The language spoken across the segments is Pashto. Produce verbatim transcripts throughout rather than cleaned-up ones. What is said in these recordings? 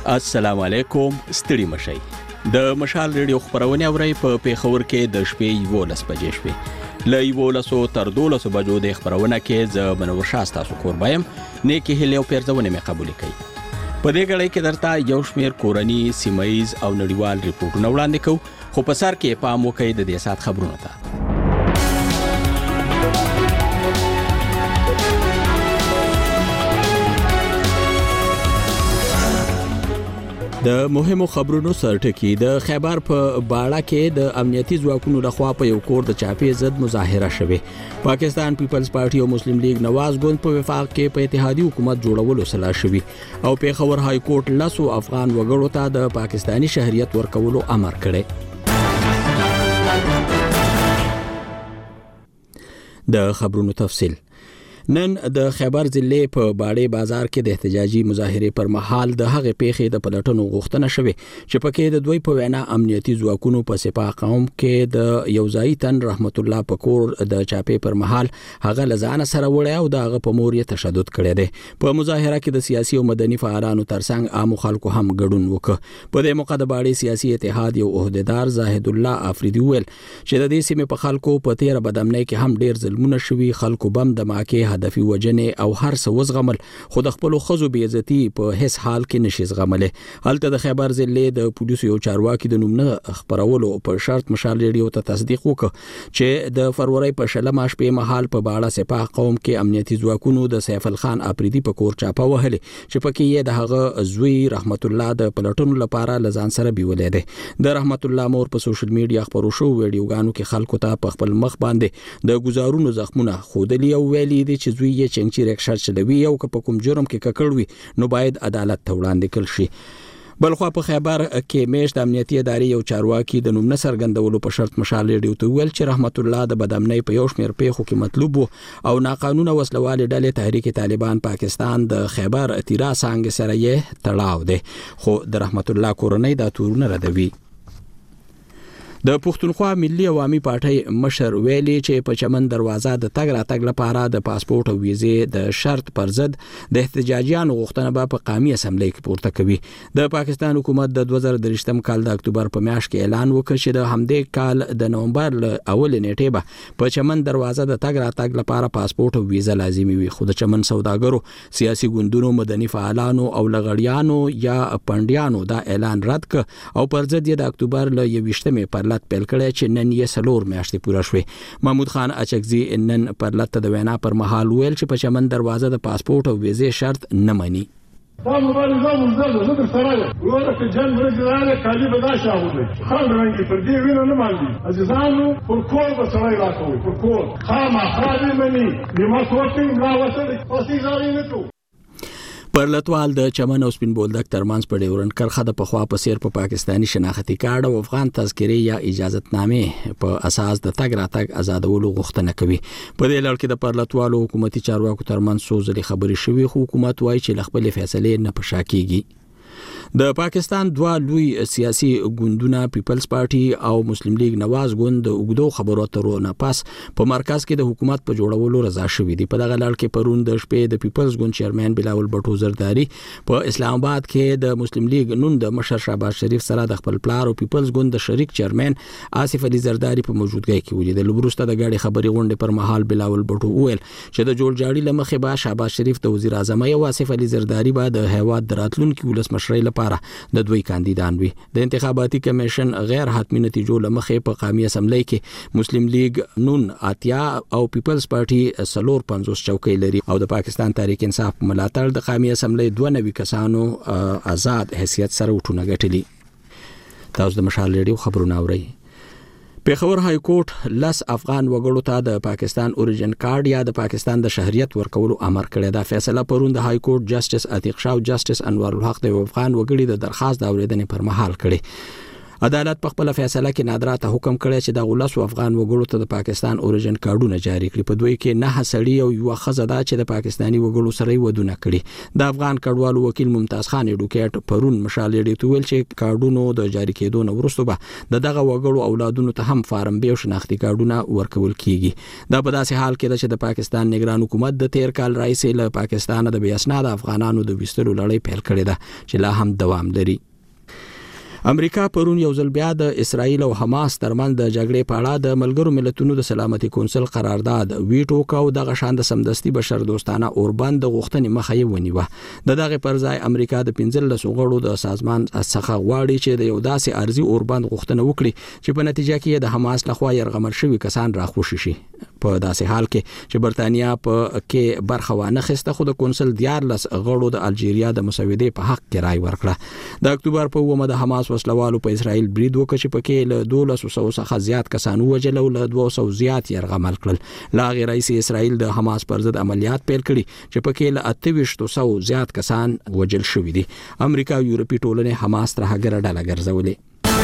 السلام علیکم، ستړي مشئ. د مشال ریډیو خبرونه اورئ په پیښور کې د شپې یولس بجې شوې. له یولس تر دولس بجو د خبرونه کې ز منور شاه تاسو قربایم نیکی هلیو پیرځونه مې قبول کړي. په دې غړې کې درته یو شمیر کورنی سیمایز او نړیوال ریپورتونه وړاندې کوو، خو په سر کې پام وکړئ د دې سات خبرونه ته. د مهمو خبرونو سرټکی د خیبر په باړه کې د امنیتي ځواکونو لخوا په یو کور د چاپی ضد مظاهره شوه. پاکستان پیپلز پارټي او مسلم لیگ نواز ګوند په وفاق کې په اتحادی حکومت جوړولو سلا شوی او پیښور های کورټ لاسو افغان وګړو ته د پاکستانی شهریت ورکولو امر کړي. د خبرونو تفصیل. نن د خیبر ضلع په باړې بازار کې د احتجاجي مظاهره پر مهال د هغې پیښې د پلټنو غوښتنه شوه چې پکې د دوی په وینا امنیتي ځواکونو په سپاه قوم کې د یوځای تن رحمت الله پکور د چاپې پر مهال هغه لزانه سره وړي او دغه په مور یې تشدد کړی دی. په مظاهره کې د سیاسي او مدني فعالانو ترڅنګ عام خلکو هم ګډون وکړ. په دې موقع د باړې سیاسي اتحاد یو عہدیدار زاهد الله افریدي ویل چې د دې سیمې په خلکو په تیر بدامنۍ کې هم ډیر ظلمونه شوي، خلکو بم د ماکه هدفي وجنې او هر څه وزغمل، خو د خپل خزو بې عزتي په هیڅ حال کې نشي زغملې. هلته د خیبر ضلع د پولیسو یو چارواکي د نومونه خبرولو په شرط مشال ریډیو ته تصدیق وکړ چې د فروری په شلمه شپې مهال په باړه سپاه قوم کې امنیتي ځواکونو د سیف الخان افریدي په کور چاپه وهلې چې پکې یې د هغه زوی رحمت الله د پلټونو لپاره لزان سره بیولې ده. د رحمت الله مور په سوشل میډیا خبرو شو ویډیوګانو کې خلکو ته په خپل مخ باندې د گزارونو زخمونه خودلی او ویلي دي چې زوی یې چنګچی رکشر چلوي او که په کوم جرم کې ککړوي نو باید عدالت ته وړاندې کړل شي. بلخوا په خیبر کې میش د امنیتي ادارې یو چارواکي د نوم نصر غندولو په شرط مشال ریډیو ته ویل چې رحمت الله د بدامنۍ په یو شمیر پیښو کې مطلوب او ناقانونه وسلوال ډلې تحریک طالبان پاکستان د خیبر اترا څنګه سره یې تړاو دی، خو د رحمت الله کورنۍ دا تورونه ردوي. د پښتونخوا ملي عوامي پارټي مشر ویلي چې په چمن دروازه د تګ راتګ لپاره د پاسپورت او ویزې د شرط پر ضد د احتجاجیانو غوښتنه به په قومي اسمبلی کې پورته کوي. د پاکستان حکومت د دوه زره درې کال د اکتوبر په میاشت کې اعلان وکړ چې د همدې کال د نومبر ل اول نیټې به په چمن دروازه د تګ راتګ لپاره پاسپورت او ویزه لازمي وي، خو د چمن سوداګرو، سیاسي ګوندونو، مدني فعالانو او لغړیانو یا پندیانو دا اعلان رد ک او پر ضد یې د اکتوبر ل یویشتمې پر لټ پیل کړی چې نن یې سلور میاشتې پوره شوې. محمود خان اچکزي نن پر لټ د وینا پر مهال ویل چې په چمن دروازه د پاسپورت او ویزې شرط نه مني. دا مبارزه مونږه زه در سره یم وروره چې جنګ ورځي کالي به دا شاوله خان رنګي پر دې وینه نه مالي عزیزانو پر کور به سړی راکوي پر کور خامہ خالي مني نیمه سوچینګ لا وسه اوسې ځاري نه کو. پرلتوال د چمن او سپین بولدک ترمنځ په ډیورنډ کرښه د پخوا په سیر په پاکستانی شناختی کارت او افغان تذکرې یا اجازتنامې په اساس د تګ راتګ آزادولو غوښتنه کوي. په دې لړ کې د پرلتوالو حکومتي چارواکو ترمنځ څو ځلې خبرې شوې، خو حکومت وایي چې له خپلې فیصلې نه په شا کیږي. د پاکستان دوه لوی سیاسي ګوندونه پیپلز پارټي او مسلم لیگ نواز ګوند د اوږدو خبرو اترو نه پس په مرکز کې د حکومت په جوړولو رضا شوي دي. په دغه لړ کې پرون د شپې د پیپلز ګوند چیرمن بلاول بټو زرداری په اسلام آباد کې د مسلم لیگ نون د مشر شهباز شریف سره د خپل پلار او پیپلز ګوند د شریک چیرمن آصف علي زرداری په موجودګۍ کې ولیدل. وروسته د غاړي خبري غونډې پر مهال بلاول بټو ویل چې د جوړجاړي لمخې به شهباز شریف د وزیر اعظم او آصف علي زرداری به د هیواد راتلونکي ولسمشرۍ لپاره د دوی کاندیدان وي. د انتخاباتي کمیشن غیر حتمی نتیجو لمخې په قومي اسمبلی کې مسلم لیگ نون اتیا او پیپلز پارټي سلور پنځوس چوکۍ لري او د پاکستان تحریک انصاف ملاتړ د قومي اسمبلی دوه نوي کسانو آزاد حیثیت سره وټونه غټلي. تاسو د مشال ریډیو خبرونه اورئ. پیښور های کورټ لس افغان وګړو ته د پاکستان اوریجن کارت یا د پاکستان د شهریت ورکولو امر کړی. دا فیصله پرون د های کورټ جسټس عتیق شاه او جسټس انوار الحق د افغان وګړي د درخواست د اوریدنې پر مهال کړی. عدالت په خپل فیصله کې نادرا ته حکم کړی چې د ولس افغان وګړو ته د پاکستان اوريجن کارډونه جاری کړي. په دوی کې نه سړی او یو خزه ده چې د پاکستاني وګړو سره ودونه کړي. د افغان کډوالو وکیل ممتاز خان ایډوکیټ پرون مشال ډیټ ویل چې کارډونو د جاری کېدو نه وروسته به د دغه وګړو اولادونو ته هم فارم به شناختی کارډونه ورکول کیږي. دا په داسې حال کې چې د پاکستان نگران حکومت د تیر کال راځي له پاکستان د بیا اسناد افغانانو د وستلو لړۍ پیل کړې ده چې لا هم دوام لري. امریکا پرون یو ځل بیا د اسرایل او حماس ترمنځ د جګړې په اړه د ملګرو ملتونو د سلامتي کونسل قرارداد ویټو کاو. دغه شان د سمدستي بشر دوستانه اوربند د غوښتنې مخه یې ونیوه. د دغه پر ځای امریکا د پنځلس غړو د سازمان څخه غواړي چې د یو داسې ارزي اوربند غوښتنه وکړي چې په نتیجه کې د حماس لخوا یرغمل شوی کسان راخوشي شي. په داسې حال کې چې برتانیا په کې برخه وانه خسته، خو د کونسل دیارلس غړو د الجیریا د مسودې په حق کې رائے ورکړه. د اکتوبر په اومه د حماس وسلوالو په اسرائیل برید وکړ چې پکې له دولس سو څخه زیات کسان وژل او له دوه سوه زیات یرغمل کړل. لا غیر رئیس اسرائیل د حماس پر ضد عملیات پیل کړي چې پکې له اته ویشت سو زیات کسان وژل شوي دي. امریکا او یورپي ټولنې حماس تر هغه ډله ګرځولې.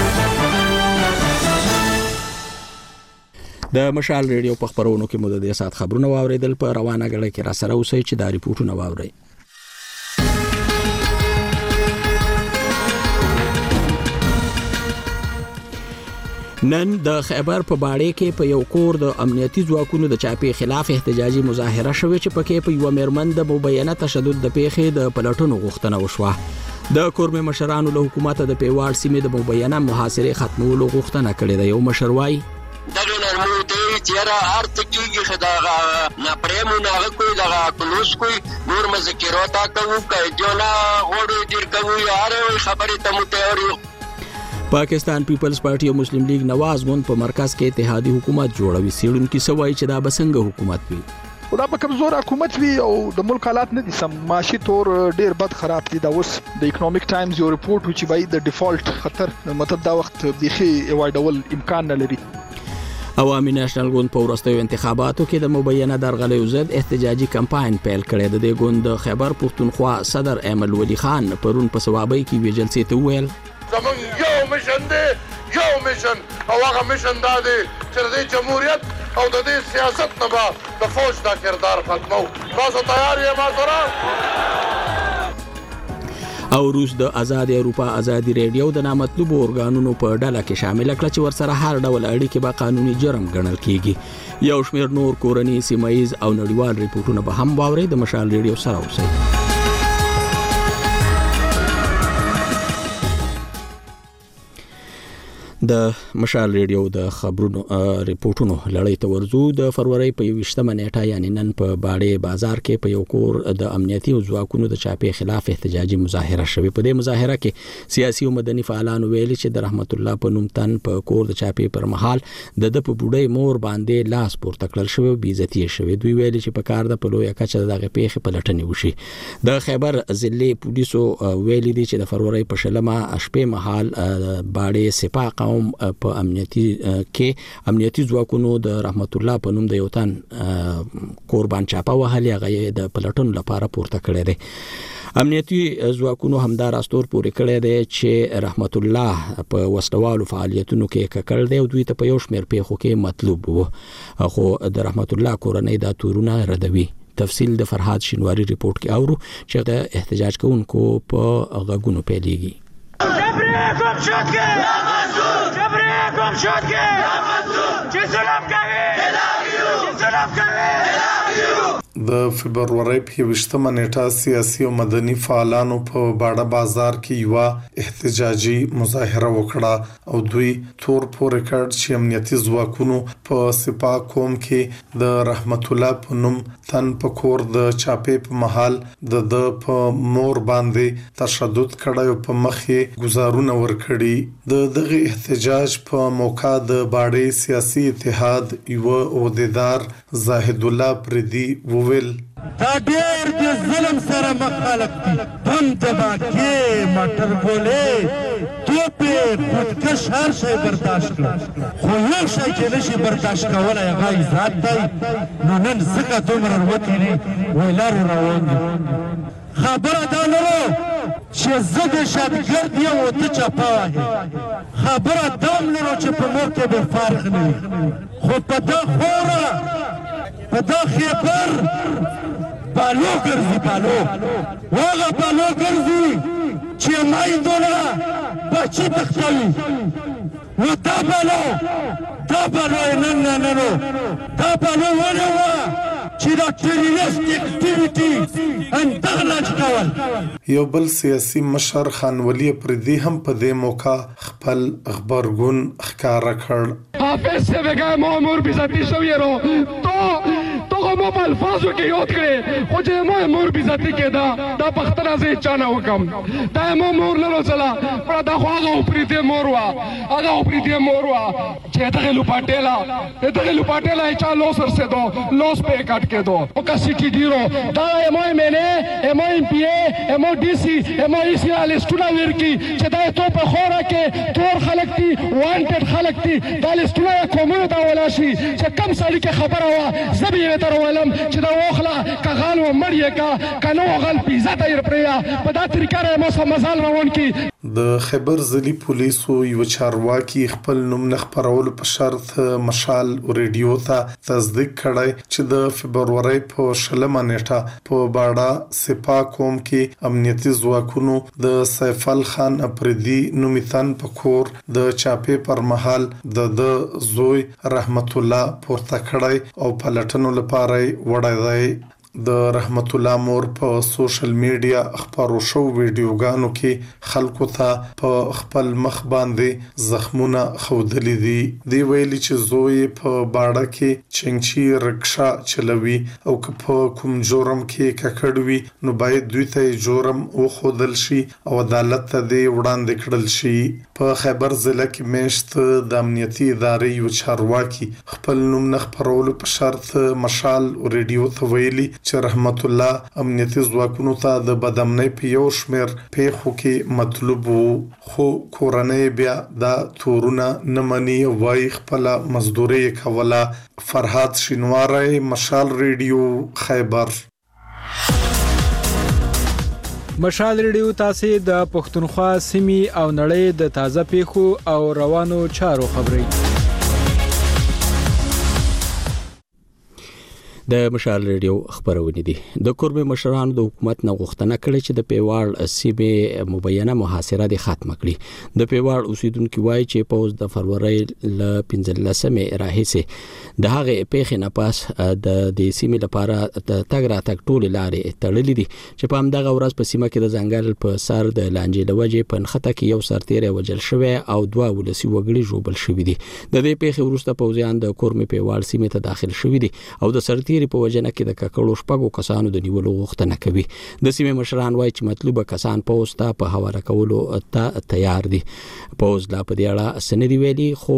د مشال ریډیو په خبرونو کې مو د دې سات خبرونه واوریدل. په روانه غړي کې را سره اوسئ چې دا ریپورتونه واورئ. نن د خیبر په باړې کې په یو کور د امنیتي ځواکونو د چاپی خلاف احتجاجي مظاهره شوه چې پکې په یو مېرمن د مبینه تشدد د پیښې د پلټونو غوښتنه وشوه. د کورمه مشرانو له حکومت د پیوړ سیمې د مبینه محاصره ختمولو غوښتنه کړې ده. یو مشروای دغه نرمو ته چیرې هر تکیږي خداغه نه پرېمو نه کوئی دغه کلوس کوئی نور مذکرات کوي کجونا غوړو دیر کوي هر خبره ته متوري. پاکستان پیپلز پارټي او مسلم لیگ نواز غون په مرکز کې اتحادی حکومت جوړوي. سیړون کې سوای چې دا بسنګ حکومت وي. دا په کمزور حکومت وی او د ملک حالات نه دي سم، معاشي تور ډیر بد خراب دي. دا اوس د اکونومیک ټایمز یو ریپورت چې بای د ډیفالت خطر مطلب دا وخت بيخي ایوایډول امکان نه لري. عوامي نېشنل ګوند په وروستیو انتخاباتو کې د مبینه درغلیو ضد احتجاجي کمپاین پیل کړی. د دې ګوند د خیبر پښتونخوا صدر ایمل ولی خان پرون په سوابۍ کې ویل چې ویل زمون یو مشن دی یو مشن او هغه مشن دا دی چې د جمهوریت او د دې سیاست نه به د فوج دا کردار ختمو. تاسو تیار یې ما سره؟ او روس د آزاد اروپا آزادي ریډیو د نامطلوبو اورګانونو په ډله کې شامل کړ چې ورسره هر ډول اړیکې به قانوني جرم ګڼل کیږي. یو شمېر نور کورني سیمایي او نړیوال ریپورتونه به هم واوري. د مشال ریډیو سره اوسئ. د مشال ریډیو د خبرونو ریپورتونو لړۍ ته ورزو. د فروری په یوشتمه نیټه یعنی نن په باړې بازار کې په یو کور د امنیتي ځواکونو د چاپی خلاف احتجاجي مظاهره شوه. په دې مظاهره کې سیاسي او مدني فعالانو ویلي چې د رحمت الله په نوم تن په کور د چاپی پر مهال د د په بوډۍ مور باندې لاس پورته کړل شوی، بې عزتي شوی. دوی ویلي چې په کار د پلویا کچه دغه پیښه پلټنې وشي. د خیبر ضلع پولیسو ویلي دي چې د فروری په شلمه شپې مهال باړې سپاه قوم په امنیتي کې امنیتي ځواکونو د رحمت الله په نوم د یو تن قربان چاپه وهلې هغه د پلټون لپاره پورته کړی دی. امنیتي ځواکونو همدار استور پورې کړی دی چې رحمت الله په وسلوالو فعالیتونو کې ککړ دی او دوی ته په یو شمېر پیښو کې مطلوب وو، خو د رحمت الله کورنۍ دا تورونه ردوي. تفصیل د فرهاد شینواری ریپورت کې اورو چې د احتجاج کوونکو په غږونو پیلېږي. جبریکم شد که جبریکم شد که چه ظلم کوي چه ظلم کوي. د فبرवरी په وشتمه نیټه سیاسي او مدني فعالانو په باړه بازار کې یو احتجاجي مظاهره وکړه او دوی تور پورې کړ چې امنیتي ځواکونو په سپاه قوم کې د رحمت الله په نوم تن په کور د چاپې په محل د د په مور باندې تشدد کړی او په مخې گزارونه ورکړي. د دغه احتجاج په موقع د باړې سیاسي اتحاد یو عہدیدار زاهد الله پردي وویل دا ډېر د ظلم سره مخالف دي. بم دباکې مټر ګولې توپې خودکش هر شی برداشت کړه، خو یو شی چې نشي برداشت کولی هغه عزت دی. نو نن ځکه دومره وتلي ویلارو روان دي. خبره دا نه وه چې زه دهشتګرد یم او ته چپه یې. خبره دام لرو چې په موږ کې به فرق نه وي، خو په دا خوره په دا خیبر بالو ګرځي، بالو هغه بالو ګرځي چې میندونه بچي تښتوي. نو دا بالو دا بالو یې نن نه ننو دا بالو ولې وه چې دا ټیرریست اکټیویټي اندغلج کول. یو بل سیاسي مشر خان ولی پردي هم په دې موقع خپل خبرګون ښکاره کړ. حافظ سے بگئے مامور بیزتی شوی رو تو تو خو په الفاظو کې یاد کړي، خو چې ما مور بیزتی کې دا دا پختنه زه چانه وکم دا ما مور نه روزلا پر دا خو هغه پریته مور وا هغه پریته مور وا چې دغه لوپاټیلا دغه لوپاټیلا چا لوسر سے دو لوس په کټ کې دو او کا سیټی ډیرو دا ایم ای مینه ایم ای پی ای ایم ای ډی سی ایم ای سی ال سټوډا ورکی چې دا ته په خوره کې تور خلک دي وانټډ خلک دي دا لسټوډا کومه دا ولا شي چې کم سړي کې خبره وا زبې تر ولم چې دا وخلا کغال و مړی کا کنو غل پیزا تیر پریا په دا طریقه مو سم مزال روان کی. د خیبر ضلعي پولیسو یو چارواکي خپل نوم نه خبرولو په شرط مشال ریډیو ته تصدیق کړی چې د فبرवरी په شلمه نیټه په باډا سپا قوم کې امنیتي ځواکونو د سیف ال خان افریدي نومیتن په کور د چاپې پر مهال د زوی رحمت الله پورته کړی او پلټنو لپاره وړای دی. د رحمت الله مور په سوشل میډیا خبرو شو ویډیوګانو کې خلکو ته په خپل مخ باندې زخمونه خودلې دي. دی ویلي چې زوی په باډه کې چنګچی رکشا چلوي او که په کوم جرم کې ککړوي نو باید دوی ته جرم وخودل شي او عدالت ته دی وړاندې کړل شي. په خیبر ضلع کې میشت د امنیتي ادارې یو چارواکي خپل نوم نه خبرولو په شرط مشال ریډیو ته ویلي چې رحمت الله امنیتي ځواکونو ته د بدامنۍ په یو شمېر پیښو کې مطلوب وو، خو کورنۍ بیا دا تورونه نه مني، وایي خپله مزدوري یې کوله. فرهاد شینواری، مشال ریډیو، خیبر. مشال ریډیو تاسو د پښتونخوا سیمې او نړۍ د تازه پیښو او روانو چارو خبري. د مشال ریډیو خبرونه دي. د کوربه مشرانو د حکومت نه غوښتنه کړې چې د پیواړ سیمه مبینه محاصره د ختم کړي. د پیواړ اوسیدونکو وایي چې پوز د فروری ل پنځلسمه راهیسه د هغه پیښې نه پاس د د سیمه لپاره د تګ را تګ ټول لارې تړلې دي چې په همدغه ورځ په سیمه کې د ځنګل په سر د لانجې د وجې په نخته کې یو سرتیری وجل شوی او دوه ولسی وګړي جوړل شوی دي. د دې پیښې وروسته پوزیان د کورمه پیواړ سیمه ته داخل شوی دي او د سرتیری په وجنه کې د ککړو شپږو کسانو د نیولو غوښتنه کوي. د سیمه مشران وایي چې مطلوبه کسان پوز ته په حواله کولو ته تیار دي. پوز لا په دې اړه سندري ویلي، خو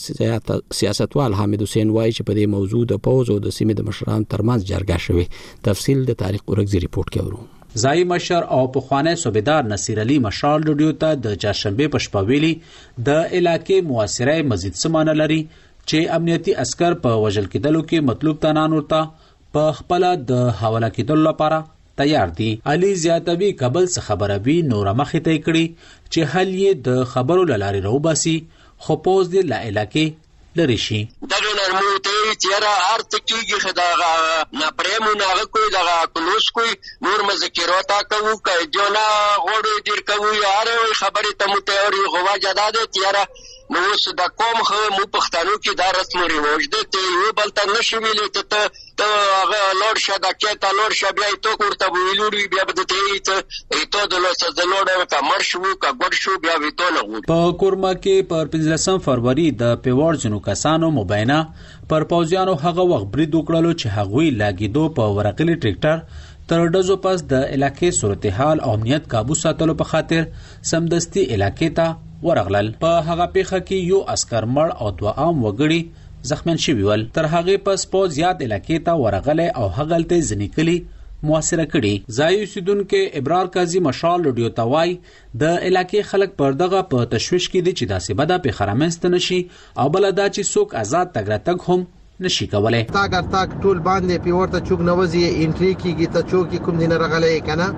سیاستوال حامد حسین وایي چې په دې موضوع د پوز او د سیمه د مشران ترمنځ جرګه شوه. تفصیل د تاریخ اورګزی ریپورت کې ورو. ځای مشر او پخوانی صوبیدار نصیر علي مشال ریډیو ته د چهارشنبه په شپه ویلي د علاقې مواسره مزید سمانه لري چې امنیتي عسكر په وژل کېدلو کې مطلوب تنان ورته په خپل د حواله کېدلو لپاره تیار دي. علي زیاتوي کابل څخه خبره وی نور مخې ته کړي چې حل یې د خبرو لارې روباسي، خو پوز دې لا علاقې لري شي. دغه نرمو ته چیرې ارت کېږي خداغه نه پرېمو نه کوئی دغه کلوس کوئی نور مذکرات کوو کوي جونا غوړو دیر کوي یاره خبرې ته متوري غوا جداد چیرې نو څه د کوم خو مو پښتنو کې دا رسم ریواج دی ته یو بل ته نشو ویلې ته ته هغه لوړ شه د کېته لوړ شه بیا ته کوړه ویلوري بیا به ته ته ته د لوڅ د لوړ کا مرشو کا ګډ شو بیا وی ته نه. په کورما کې پر پنځلسم فروری د پیوړ جنو کسانو مبینه پر پوزیانو هغه وخت برید وکړلو چې هغوی لاګیدو په ورقلي ټریکټر تر ډزو پس د علاقې صورتحال او امنیت قابو ساتلو په خاطر سمدستي علاقې ته ورغلل. په هغه پیښه کې یو عسكر مړ او دوه عام وګړي زخمیان شوي ول. تر هغه پس پوز یاد علاقې ته ورغله او هغلته ځنیکلي موثره کړي. ځای اوسیدونکو ابرار قاضي مشال ریډیو توای د علاقې خلک پر دغه په تشويش کې دي چې داسې بده په خرمنست نشي او بل دا چې څوک آزاد تګ راتګ هم نشي کولای. تاګر تاګ ټول باندې پیورته چوک نوځي انټری کیږي ته چوک کوم دینه رغلې کنه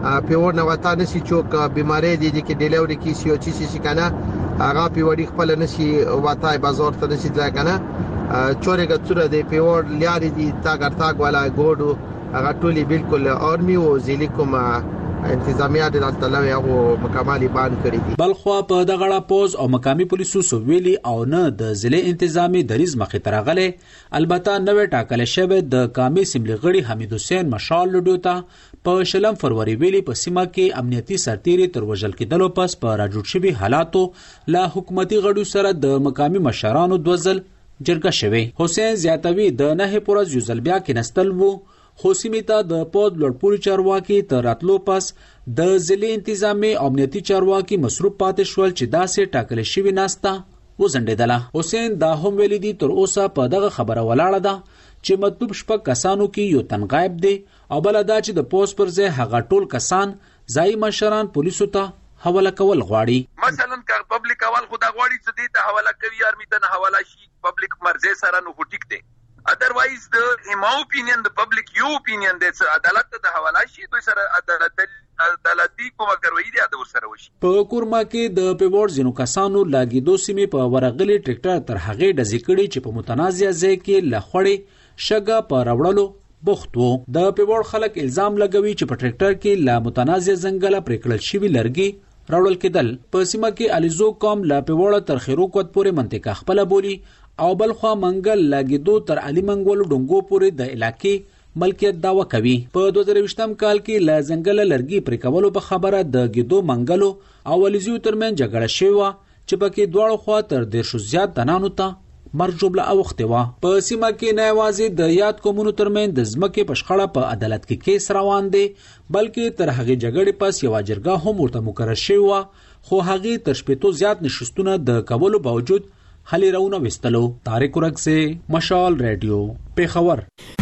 پیور نه وتا نسی چوک بیماری دي چې ډیلیوري کی سی او چی سی کنه هغه پیوړی خپل نسی وتا بازار ته نسی ځای کنه چورې ګټره دی پیور لیاري دي تا ګرتاګ والا ګوډو هغه ټولي بالکل آرمي او ځلی کوم انتظامیه د تلوي او مکمالي بان کړی دي. بلخوا په دغه پوز او مقامی پولیسو سوویلی او نه د ضلع انتظامی دریز مخې ترغله البته نوې ټاکل شوی د کامی سیملي غړي حمید حسین مشال لډوتا په شلم فروری ویلي په سیمه کې امنیتي سرتيري تر وژل کېدلو پس په راجوړ شوی حالاتو لا حکومتي غړو سره د مقامی مشرانو دوزل جرګه شوی. حسین زیاتوي د نه پورز یو ځل بیا کې نستل وو خو سیمه د پود لړپوري چارواکي تر راتلو پس د ضلع انتظامی امنیتي چارواکي مصروف پاتې شول چې داسې ټاکل شوی ناستا وزندیدله. حسین دا هم ویلي دي تر اوسه په دغه خبره ولاړه ده چې مطلوب شپږ کسانو کې یو تن غایب دی او بل دا چې د پوس پر ځای هغه ټول کسان ځای مشران پولیسو ته حواله کول غواړي. مثلا که پبلک اول خدا غواړي چې دې ته حواله کوي آرمي ته حواله شي پبلک مرزه سره نو ټیک دی. otherwise the in my opinion the public your opinion that's عدالت ته حواله شي دوی سره عدالت عدالتي کومه کوي دی د سره وشي. په کورما کې د پیوړ زینو کسانو لاګي دو سیمې په ورغلي ټریکټر تر هغه د ذکرې چې په متنازع ځای کې لخړې شګه په راوړلو بوخت وو. د پیوړ خلک الزام لګوي چې په ټریکټر کې لا متنازع ځنګل پرکړل شوی لرګي راوړل کېدل. په سیمه کې الیزو قوم لا پیوړ تر خیرو کوت پورې منطقه خپل بولی او بلخوا منګل لاګیدو تر علي منګول ډنګو پورې د علاقې ملکیت داوا کوي. په دوه زره ویشتم کال کې لا ځنګل لرګي پرې کولو په خبره د ګیدو منګلو او الیزو ترمن جګړه شوه چې پکې دواړو خوا تر ډیر شو زیات دنانو ته مرجوبله اوخته و. په سیمه کې نه یوازې د یاد کومونو ترمن د ځمکې په شخړه په عدالت کې کیس روان دی بلکې تر هغه جګړې پس یو جرګه هم ورته مقرر شوه خو هغه تر شپږ زیات نشستونه د کولو باوجود حلی راونه وستلو. طارق ورک سے مشال ریډیو پیښور.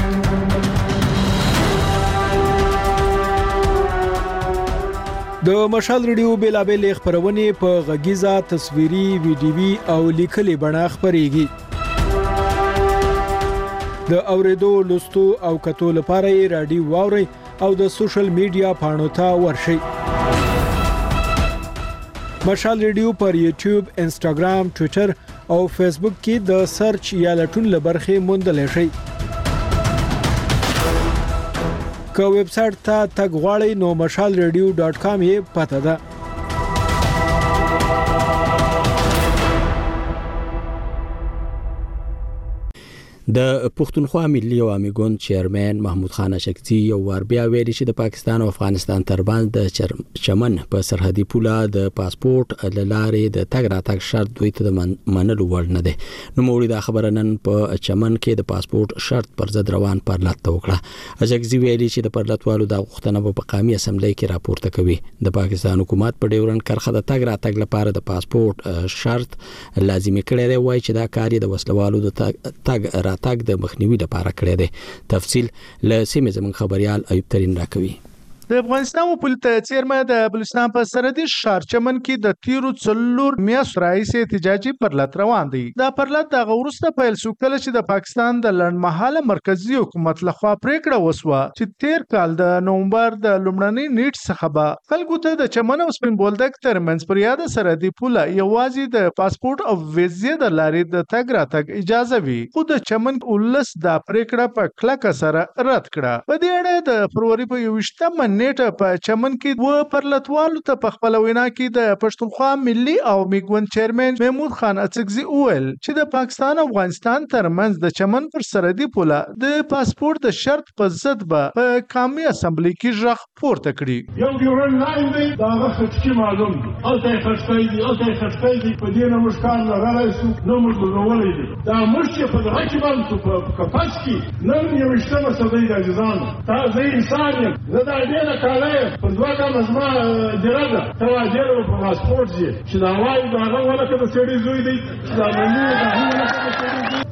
د مشال ریډیو بیلابل خبرونه په غږیزه تصویري ویډیوي او لیکلي بڼه خبريږي. د اوریدو لوستو او کتو لپاره رادیو واوري او د سوشل میډیا پاڼو ته ورشي. مشال ریډیو پر یوټیوب، انسټاګرام، ټوئیټر او فیسبوک کې د سرچ یا لټون لبرخه موندل شي. که ویب سټ ته تګ غواړئ نو مشال ریډیو ډاټ کام یې پته ده. د پښتونخوا ملي عوامي ګوند چیرمن محمود خان اشکزي یو ور بیا ویلي چې د پاکستان او افغانستان ترمنځ د چمن په سرحدي پوله د پاسپورت لارې د تګ راتګ شرط دوی ته منلو وړ نه دی. نو موري دا خبره نن په چمن کې د پاسپورت شرط پر ضد روان پرلط وکړه. اشکزي ویلي چې د پرلطوالو د غوښتنه په قومي اسمبلی کې راپورته کوي. د پاکستان حکومت په ډیورن کرخه د تګ راتګ لپاره د پاسپورت شرط لازمي کړی دی وای چې دا کار د وسلوالو د تګ تاګ د مخنیوي لپاره کړی دی. تفصیل له سیمه زمون خبريال ایوب ترين راکوي. د افغانستان پولیس چیرمن د بلوچستان په سرحدي ښار چمن کې د تیرو څلور میاشتو راهیسې احتجاجي پرلط روان دی. دا پرلط د غورسته پیل شو کله چې د پاکستان د لړمحاله مرکزی حکومت لخوا پریکړه وسوه چې تیر کال د نومبر د لومړنۍ نیټ څخه به خلکو ته د چمن او سپین بولدک ترمنځ پر یاد سرحدي پوله یوازې د پاسپورت او ویزې د لارې د تګ راتګ اجازه وي. خو د چمن ولس دا پریکړه په کلکه سره رد کړه. په دې اړه د فروری په یوویشتمه نیټه په چمن کې و پرلطوالو ته په خپل وینا کې د پښتونخوا ملي او میګون چیرمن محمود خان اڅکزي وویل چې د پاکستان او افغانستان ترمنځ د چمن پر سرحدي پوله د پاسپورت د شرط په ضد به په قومي اسمبلی کې ژغ پورته کړي. یو ډیورن لاین دی دا وخت چې معلوم دی او ته خرڅای دی او ته خرڅای دی په دې نه مشکان نه راځي نو موږ ورولې دي دا مشکل په دغه کې باندې په کپاس کې نن یو شته صدې د ځان تا زه انسان یم زه دا دې نه کاله په دوه کا مزما درګه توا جوړ په پاسپورت چې دا وایي دا هغه ولکه د سړي زوی دی دا ملي دا هغه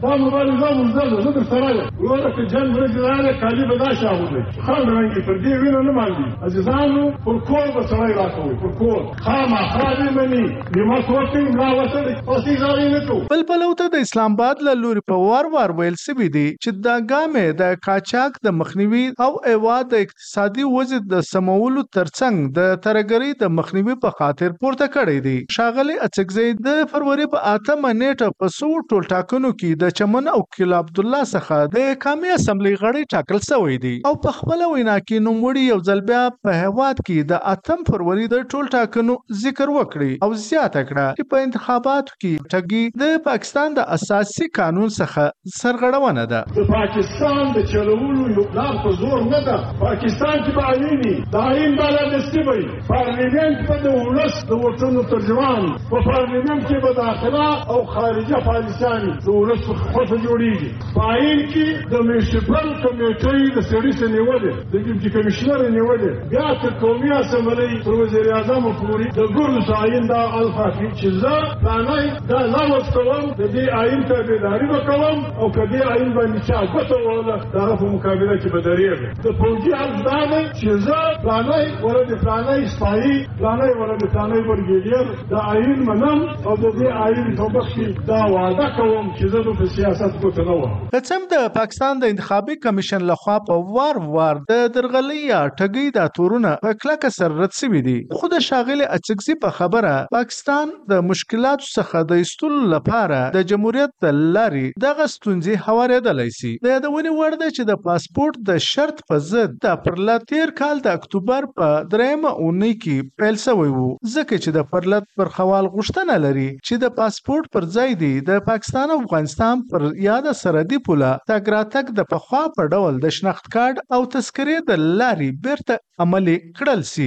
دا مبارزه مزدل زه در سره یم وروره که جنګ ورځې راغلی کالي به داسې اغوندئ خړ رنګ یې پر دې وینه نه مالي عزیزانو پر کور به سړی راکوئ پر کور خامخا دې مني نیمه کور کوي ملا وتړئ پسې ځای نه کوو بل پلو ته د اسلام آباد له لوري په وار وار ویل سوي دي چې دا ګامې د قاچاق د مخنیوي او ایوا د اقتصادي وضع د سمولو ترڅنګ د ترګرۍ د مخنیوي په خاطر پورته کړی دي. ښاغلي اڅکزی د فروری په اتمه نیټه په څو ټولټاکنو کې د چمن او کلا عبدالله څخه د قومي اسمبلی غړی ټاکل شوی دی او په خپل وینا کې نوموړي یو ځل بیا په هیواد کې د اتم فروری د ټولټاکنو ذکر وکړي او زیاته کړه چې په انتخاباتو کې ټګي د پاکستان د اساسي قانون څخه سرغړونه ده. د پاکستان د چلولو یو لار په زور نه ده. پاکستان کې به آئیني د آئین بالادستي وي پارلیمنت به د ولس د وطنو ترجمان په پارلیمنت کې به داخله او خارجه پالیسیاني د ولس په خوښه جوړیږي. په آئین کې د میونسپل کمیټې د سړي څخه نیولې د ډیپټي کمشنر نیولې بیا تر قومي اسمبلی تر وزیر اعظم پورې د ګردو آئین دا الفاظي چې زه پلانای دا لوز کوم د دې آئین تابعداري وکوم او کدی آئین باندې چا غوته ولا دا په مقابله کې بدرېږي. د فوجي افضل چې زه پلانای ورته پلانای سپایي پلانای ورته پلانای ورګیډر د آئین منم او د دې آئین په بخښي دا وعده کوم چې زه په سیاست کوته نه وم. لڅم د پاکستان د انتخابي کمیشن لخوا په وار وار د درغلۍ یا ټګۍ د تورونه په کلکه سر رد شوي دي. خو د ښاغلي اڅکزي په خبره پاکستان د مشکلاتو څخه د ایستلو لپاره د جمهوریت د لارې دغه ستونزې هوارېدلی شي. د یادونې وړ ده چې د پاسپورت د شرط په ضد د پرله تیر کال د اکتوبر په دریمه اونۍ کې پیل شوی و ځکه چې د پرلت برخوال غوښتنه لري چې د پاسپورت پر ځای دی د پاکستان او افغانستان پر یاده سرحدي پوله تګ راتګ د پخوا په ډول د شناخت کارت او تذکرې د لارې بیرته عملي کړل شي.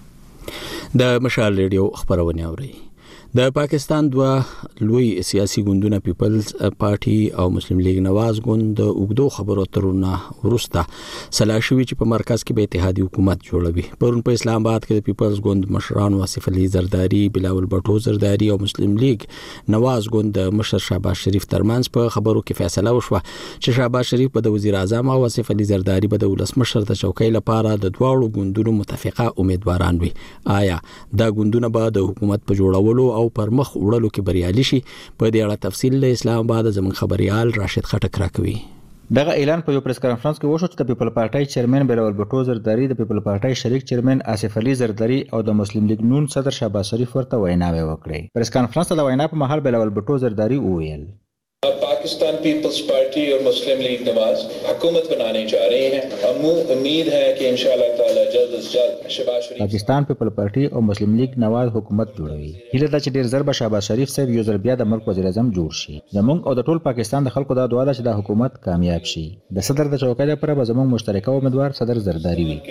د مشال ریډیو خبرونه اوري. د پاکستان دوه لوی سیاسي ګوندونه پیپلز پارټي او مسلم لیگ نواز ګوند د اوګدو خبرو اترونه ورسته سلاشوي چې په مرکز کې به اتحادي حکومت جوړوي. پرون په اسلام آباد کې د پیپلز ګوند مشران واصف علي زرداری، بلاول بټو زرداری او مسلم لیگ نواز ګوند د مشر شهباز شریف ترمنځ په خبرو کې فیصله وشوه چې شهباز شریف به د وزیر اعظم او واصف علي زرداری به د ولسمشر د چوکۍ لپاره د دواړو ګوندونو متفقه امیدواران وي. آیا دا ګوندونه به د حکومت په جوړولو او پر مخ وړلو کې بریالي شي؟ په دې اړه تفصیل له اسلام آباد زموږ خبريال راشد خټک راکوي. دغه اعلان په یو پریس کانفرنس کې وشو چې د پیپل پارټي چیرمن بلاول بټو زرداری، د پیپل پارټي شریک چیرمن آصف علي زرداری او د مسلم لیگ نون صدر شهباز شریف ورته ویناوي وکړې. پریس کانفرنس د وینا په مهال بلاول بټو زرداری وویل Pakistan Peoples Party और Muslim league Nawaz हुकूमत बनाने जा रहे हैं. हम उम्मीद है कि इंशाअल्लाह ताला जल्द अज जल्द शहबाज शरीफ पाकिस्तान पीपल पार्टी और मुस्लिम लीग नवाज हुकूमत جوړوي. هله دا چې ډیر ضرب شهباز شریف صاحب یو ځل بیا د ملک وزیر اعظم جوړ شي. زمونږ او د ټول پاکستان د خلکو دا دعا ده چې دا حکومت کامیاب شي. د صدر د چوکۍ لپاره به زمونږ مشترکه امیدوار صدر زرداری وي.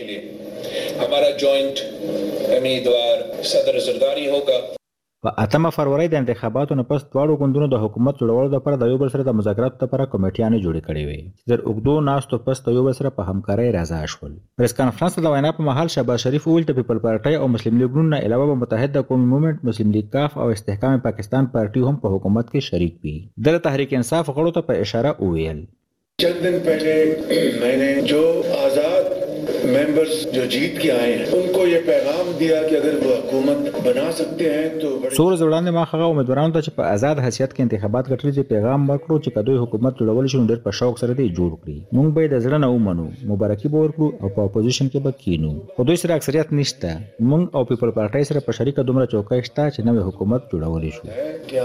हमारा जॉइंट उम्मीदवार सदर जरदारी होगा. په اتمه فروری د انتخاباتو نه پس دواړو ګوندونو د حکومت جوړولو لپاره د یو بل سره د مذاکراتو لپاره کمیټیانې جوړې کړې وې. تر اوږدو ناستو پس د یو بل سره په همکارۍ راضا شول. پریس کانفرنس د وینا په مهال شهباز شریف وویل چې پیپل پارټي او مسلم لیگ نه علاوه به متحد قومي موومېنټ، مسلم لیگ کاف او استحکام پاکستان پارټي هم په حکومت کې شریک وي. د تحریک انصاف غړو ته په اشاره وویل چند دن پہلے میں نے جو آزاد ممبرز جو जीत के आए हैं उनको ये पैगाम दिया कि अगर वो हुकूमत बना सकते हैं तो سور زړاندې ما هغه امیدوارانو ته چې په آزاد حیثیت کې انتخابات ګټلي چې پیغام ورکړو چې کدوې حکومت جوړول شي ډېر په شوق سره دی جوړ کړي. موږ به د زړه نه ومنو، مبارکي به ورکړو او په اپوزیشن کې به کینو. خو دوی سره اکثریت نشته. موږ او پیپل پارټي سره په شریکه دومره چوکۍ شته چې نوې حکومت جوړولی شو. कि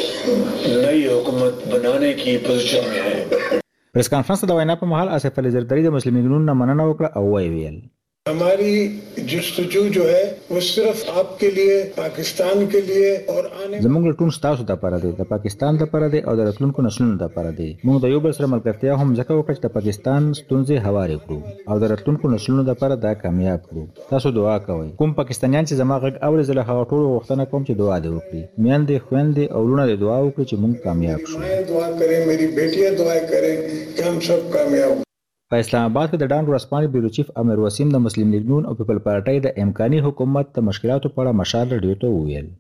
हम नई हुकूमत बनाने की पोजीशन में हैं. پریس کانفرنس د وینا په مهال آصف علي زرداری د مسلم لیگ نون نه مننه وکړه او ویل हमारी जस्तजू जो है वो सिर्फ आपके लिए पाकिस्तान के लिए और आने زموږ ټول ستاسو د لپاره دی، د پاکستان د لپاره دی او د راتلونکو نسلونو د لپاره دی. موږ د یو بل سره ملګرتیا هم ځکه وکړه چې د پاکستان ستونزې هوارې کړو او د راتلونکو نسلونو د لپاره دا کامیاب کړو. تاسو دعا کوئ. کوم پاکستانیان چې زما غږ اوري زه له هغه ټولو غوښتنه کوم چې دعا دې وکړي. میندې، خویندې او وروڼه دې دعا وکړي چې موږ کامیاب شو. دعا کړئ، میری بیٹیاں دعا کړئ کہ हम सब कामयाब. په اسلام آباد کې د ډان ورسپانې بیورو چیف امیر وسیم د مسلم لیگ نون او پیپل پارټي د امکاني حکومت د مشکلاتو په اړه مشال ریډیو ته وویل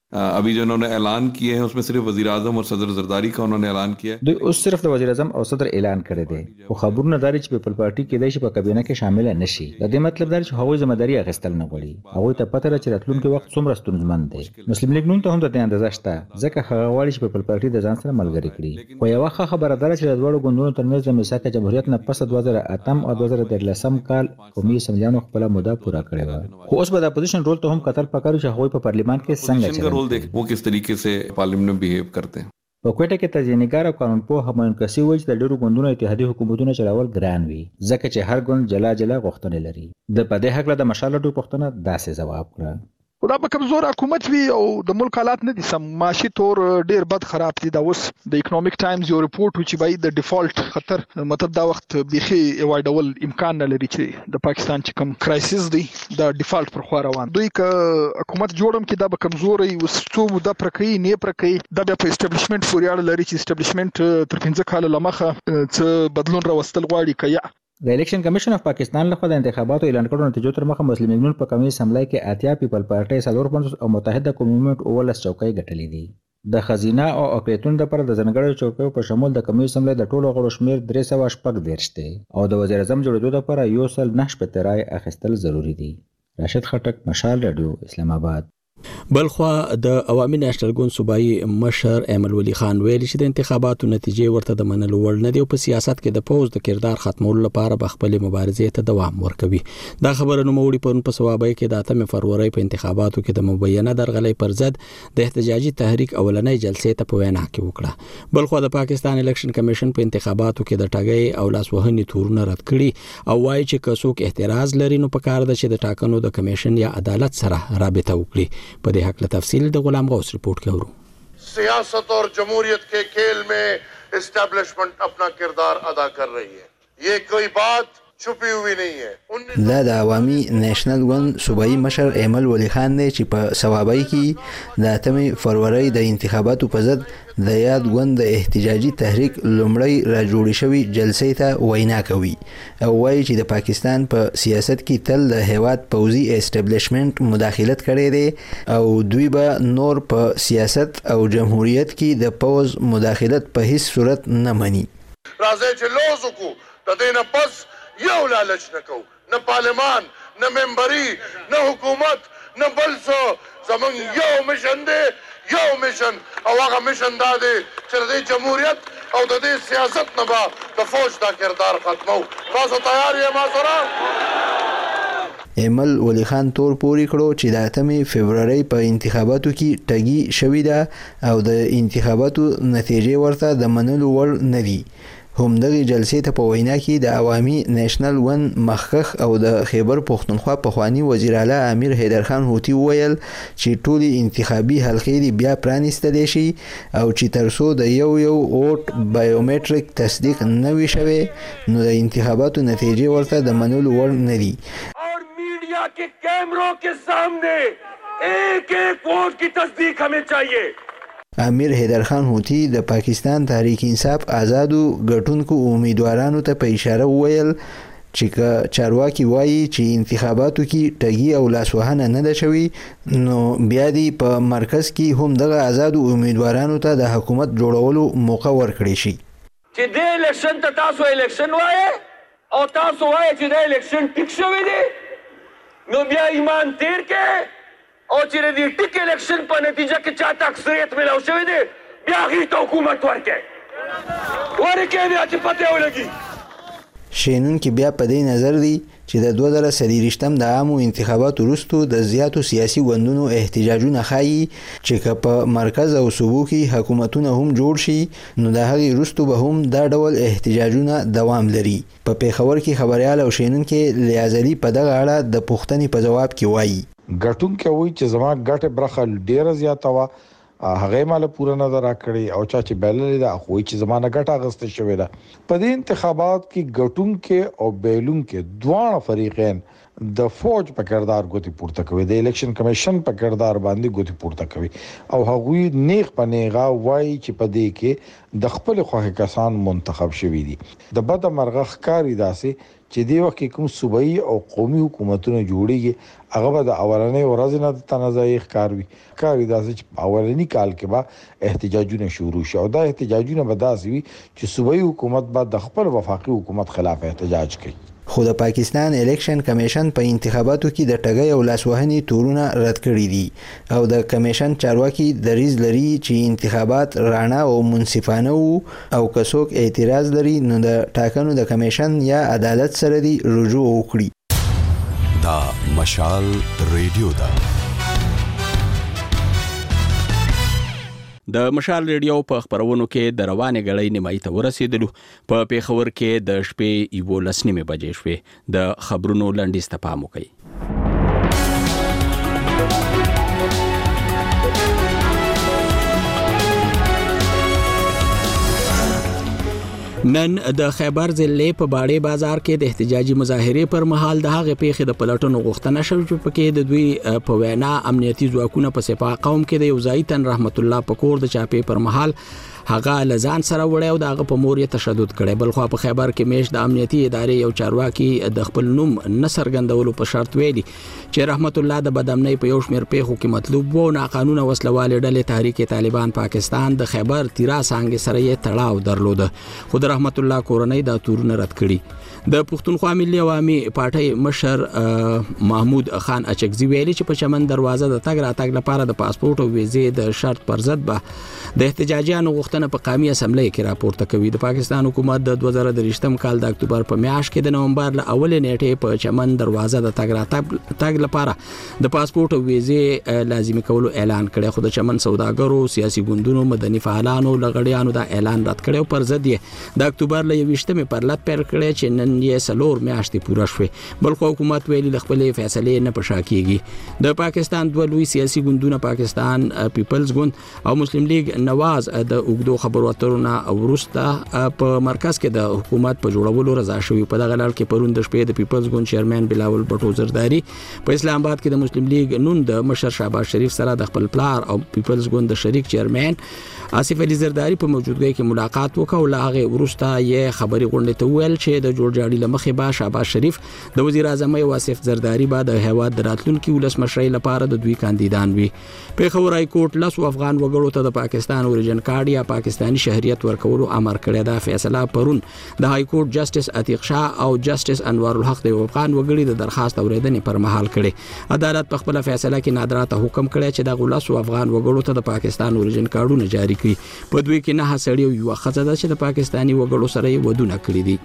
अभी जो उन्होंने ऐलान किए हैं उसमें सिर्फ वज़ीर आज़म और सदर जरदारी का उन्होंने ऐलान किया है। دوی اوس صرف د وزیر اعظم او صدر اعلان کړی دی خو خبرونه داري چې پیپل پارټي کې د شي په کابینه کې شامل نشي. د دې مطلب دا چې هغوی ځمداري اخیستل نه غواړي. هغوی ته پته لري چې راتلونکي وخت څومره ستونزمن دی. مسلم لیگ نون ته هم د دې اندازه شته ځکه هغه غواړي چې پیپل پارټي د ځان سره ملګری کړي. خو یوه ښه خبره ده چې د دواړو ګوندونو ترمنځ د میثاق جمهوریت نه پس دوه زره اتم او دوه زره دیارلسم کال قومي اسمبلیانو خپله موده پوره کړې وه. خو اوس به د اپوزیشن رول ته هم کتل پکار چې هغوی په پارلیمان کې څنګه چلند वो किस तरीके से पार्लियामेंट में बिहेव करते हैं. په کوټه کې تجزیه‌نګار او قانونپوه همایون کسي وایي چې د ډېرو ګوندونو اتحادي حکومتونه چلاول ګران وي ځکه چې هر ګوند جلا جلا غوښتنې لري. د په دې هکله د مشال لټو پوښتنه داسې ځواب کړه. دا به کمزور حکومت وي او د ملک حالات نه دي سم. معاشي تور ډیر بد خراب دي. دا اوس د اکونومیک ټایمز یو رپورت و چې باید د ډیفالت خطر مطلب دا وخت بيخي یو ډول امکان نه لري چې د پاکستان چې کوم کرایسس دی دا ډیفالت پر خو روان. دوی ک حکومت جوړم کې دا به کمزوري وسو د پرکې نه پرکې دا به په اسټابلیشمنت پورې اړه لري چې اسټابلیشمنت تر پنځه کال لمخه څه بدلون راوستل غواړي کیا. د الیکشن کمیشن اف پاکستان لخوا د انتخاباتو اعلان کړو نتیجو تر مخه مسلم لیگ نون په قومي اسمبلی کې اتیا پیپل پارټي څلور پنځوس او متحده قومي موومېنټ اوولس چوکۍ ګټلې دي. د خزینه او اقلیتونو لپاره د ځانګړو چوکیو په شمول د قومي اسمبلی د ټولو غړو شمېر درې سوه شپږ دېرش دی او د وزیر اعظم جوړېدو لپاره یو سل نهه شپېته رایې اخیستل ضروري دي. راشد خټک، مشال رادیو، اسلام آباد. بلخوا د عوامي نېشنل ګوند صوبایي مشر ایمل ولی خان ویلي چې د انتخاباتو نتیجې ورته د منلو وړ نه دي او په سیاست کې د پوز د کردار ختمولو لپاره به خپلې مبارزې ته دوام ورکوي. دا خبره نوموړي پرون په صوابۍ کې د اتمې فروری په انتخاباتو کې د مبینه درغلۍ پر ضد د احتجاجي تحریک اولنۍ جلسې ته په وینا کې وکړه. بلخوا د پاکستان الیکشن کمیشن په انتخاباتو کې د ټاګۍ او لاسوهنې تورونه رد کړي او وایي چې که څوک اعتراض لري نو پکار ده چې د ټاکنو د کمیشن یا عدالت سره رابطه وکړي. په دې حق له تفصیل د غلام غوث رپورٹ کې ورو. सियासत और जमहूरियत के खेल में एस्टेब्लिशमेंट अपना किरदार अदा कर रही है. ये कोई बात छुपी हुई नहीं है. دا د عوامي نېشنل ګوند صوبایي مشر ایمل ولی خان دی چې په صوابۍ کې د اتمې فروری د انتخاباتو په ضد د یاد ګوند د احتجاجي تحریک لومړی را جوړې شوې جلسې ته وینا کوي او وایي چې د پاکستان په سیاست کې تل د هیواد پوځي اسټابلیشمنت مداخلت کړی دی او دوی به نور په سیاست او جمهوریت کې د پوځ مداخلت په هیڅ صورت نه مني. راځي چې لوز وکړو د دې نه پس یو لالچ نه کوو، نه پارلمان، نه ممبري، نه حکومت، نه بل څه. زمونږ یو مشن دی، یو مشن او هغه مشن دا دی چې د جمهوریت او د دې سیاست نه به د فوج دا کردار ختمو. تاسو تیار یې ما سره؟ ایمل ولی خان تور پوری کړو چې د اتمې فبرورۍ په انتخاباتو کې ټګي شوې ده او د انتخاباتو نتیجې ورته د منلو وړ نه دي. همدغه جلسې ته په وینا کې د عوامي نېشنل ګوند مخکخ او د خیبر پښتونخوا پخوانی وزیر اعلی امیر حیدر خان هوتی ویل چې ټولي انتخابي حلقې بیا پرانیستل شي او چې ترڅو د یو یو ووټ بایومټریک تصدیق نه وي شوی نو د انتخاباتو نتیجې ورته د منلو وړ نه دي. اور میډیا کے کیمروں کے سامنے ایک ایک ووٹ کی تصدیق ہمیں چاہیے. امیر حیدر خان هوتی د پاکستان تحریک انصاف آزادو ګټونکو امیدوارانو ته په اشاره وویل چې چارواکي وایي چې انتخاباتو کې ټګي او لاسوهنه نه ده شوي نو بیا دی په مرکز کې هم دغه آزادو امیدوارانو ته د حکومت جوړولو موقع ورکړي شي. چې د الیکشن ته تاسو الیکشن وایي او تاسو وایي چې د الیکشن ټیک شوی دی نو بیا ایمان تیر کې او چې د ټیک الیکشن په نتیجه کې چاته اکثریت ملاو شوی دی بیا هغې ته حکومت ورکړي ورکړي بیا چې پته ولګي. شینونکي بیا په دې نظر دي چې د دوه زره څلېرویشتم د عامو انتخاباتو وروستو د زیاتو سیاسي ګوندونو احتجاجونه ښایي چې که په مرکز او صوبو کې حکومتونه هم جوړ شي نو د هغې وروستو به هم دا ډول احتجاجونه دوام لري. په پېښور کې خبریال او شینونکي لیازلي په دغه اړه د پوښتنې په ځواب کې وایي ګټونکي وایي چې زما ګټه برخه ډیره زیاته وه هغه مال پوره نه راکړي او چا چې بیللې ده خو چې زما نه ګټه اخیستل شوې ده. په دې انتخابات کې ګټونکي او بیلونکي دواړه فریقین د فوج په کردار ګوتی پورته کوي، د الیکشن کمیشن په کردار باندې ګوتی پورته کوي او هغوی نیغ په نیغه وایي چې په دې کې د خپل خوښ کسان منتخب شوي دي. د بده مرغه ښکاري داسې چې دی وخت کوم صوبایي او قومي حکومتونه جوړیږي هغه به د اولنۍ ورځې نه د تنازعي ښکار وي. ښکاري داسې چې اولنی کال کې به احتجاجونه شروع شي او دا احتجاجونه به داسې وي چې صوبایي حکومت به د خپل وفاقي حکومت خلاف احتجاج کوي. خو د پاکستان الیکشن کمیشن په انتخاباتو کې د ټګۍ او لاسوهنې تورونه رد کړي دي او د کمیشن چارواکي دریځ لري چې انتخابات راڼه او منصفانه وو او که څوک اعتراض لري نو د ټاکنو د کمیشن یا عدالت سره دی رجوع وکړي. دا مشال ریډیو ده. د مشال ریډیو په خبرونو کې د روانې غړۍ نیمایي ته ورسېدلو. په پیښور کې د شپې یولس نیمې بجې شوې. د خبرونو لنډیز ته پام وکړئ. نن د خیبر ضلع په باړې بازار کې د احتجاجي مظاهرې پر مهال د هغې پیښې د پلټنو غوښتنه شوه چې پکې د دوی په وینا امنیتي ځواکونه په سپاه قوم کې د یو ځای تن رحمت الله په کور د چاپې پر مهال هغه لزان سره وړي او دغه په مور یې تشدد کړي. بل خو په خیبر کې میش د امنیتي ادارې یو چارواکي د خپل نوم نصر غندولو په شرط ویلي چې رحمت الله د بدامنۍ په یو شمېر پیښو کې مطلوب وو. ناقانونه وسلوالې ډلې تحریک طالبان پاکستان د خیبر تیرا څنګه سره یې تړاو درلود. خو د رحمت الله کورنۍ دا تورونه رد کړي. د پښتونخوا ملي عوامي پارټۍ مشر محمود خان اچکزي ویلي چې په چمن دروازه د تګ راتګ لپاره د پاسپورت او ویزې د شرط پر ضد به د احتجاجیانو غوښتنه په قومي اسمبلی کې راپورته کوي. د پاکستان حکومت د دوه زره درې کال د اکتوبر په میاشت کې د نومبر له اولې نیټې په چمن دروازه د تګ راتګ تګ لپاره د پاسپورت او ویزې لازمي کولو اعلان کړی. خو د چمن سوداګرو، سیاسي ګوندونو، مدني فعالانو، لغړیانو دا اعلان رد کړی او پر ضد یې د اکتوبر له یویشتمې پر لټ پیل کړی چې نن یې سلور میاشتې پوره شوې. بل خو حکومت ویلي د خپلې فیصلې نه په شا کېږي. د پاکستان دوه لوی سیاسي ګوندونه پاکستان پیپلز ګوند او مسلم لیگ نواز د اوږدو خبرو اترو نه وروسته په مرکز کې د حکومت په جوړولو رضا شوي. په دغه لړ کې پرون د شپې د پیپلز ګوند چیرمن بلاول بټو زرداری په اسلام آباد کې د مسلم لیگ نون د مشر شهباز شریف سره د خپل پلار او پیپلز ګوند د شریک چیرمن آصف علي زرداری په موجودګۍ کې ملاقات وکړ. لاغه وروسته یې خبري غونډه ته ویل چې د جوړجاړي لمخې با شهباز شریف د وزیر اعظم آصف زرداری بعد د هیواد د راتلونکي ولسمشرۍ لپاره د دوی کاندیدان وي. پیښور های کورټ لاسو افغان وګړو ته د پاکستان اوریجن کارت یا پاکستانی شهریت ورکولو امر کړی. دا فیصله پرون د های کورټ جسټس عتیق شاه او جسټس انوار الحق د افغان وګړي د درخواست اوریدنې پر مهال کړي. عدالت په خپل فیصله کې نادرا ته حکم کړی چې د غلاسو افغان وګړو ته د پاکستان اوریجن کارتونه جاری کړي. په دوی کې نه سړی او یو ښځه ده چې د پاکستانی وګړو سره یې ودونه کړی دي.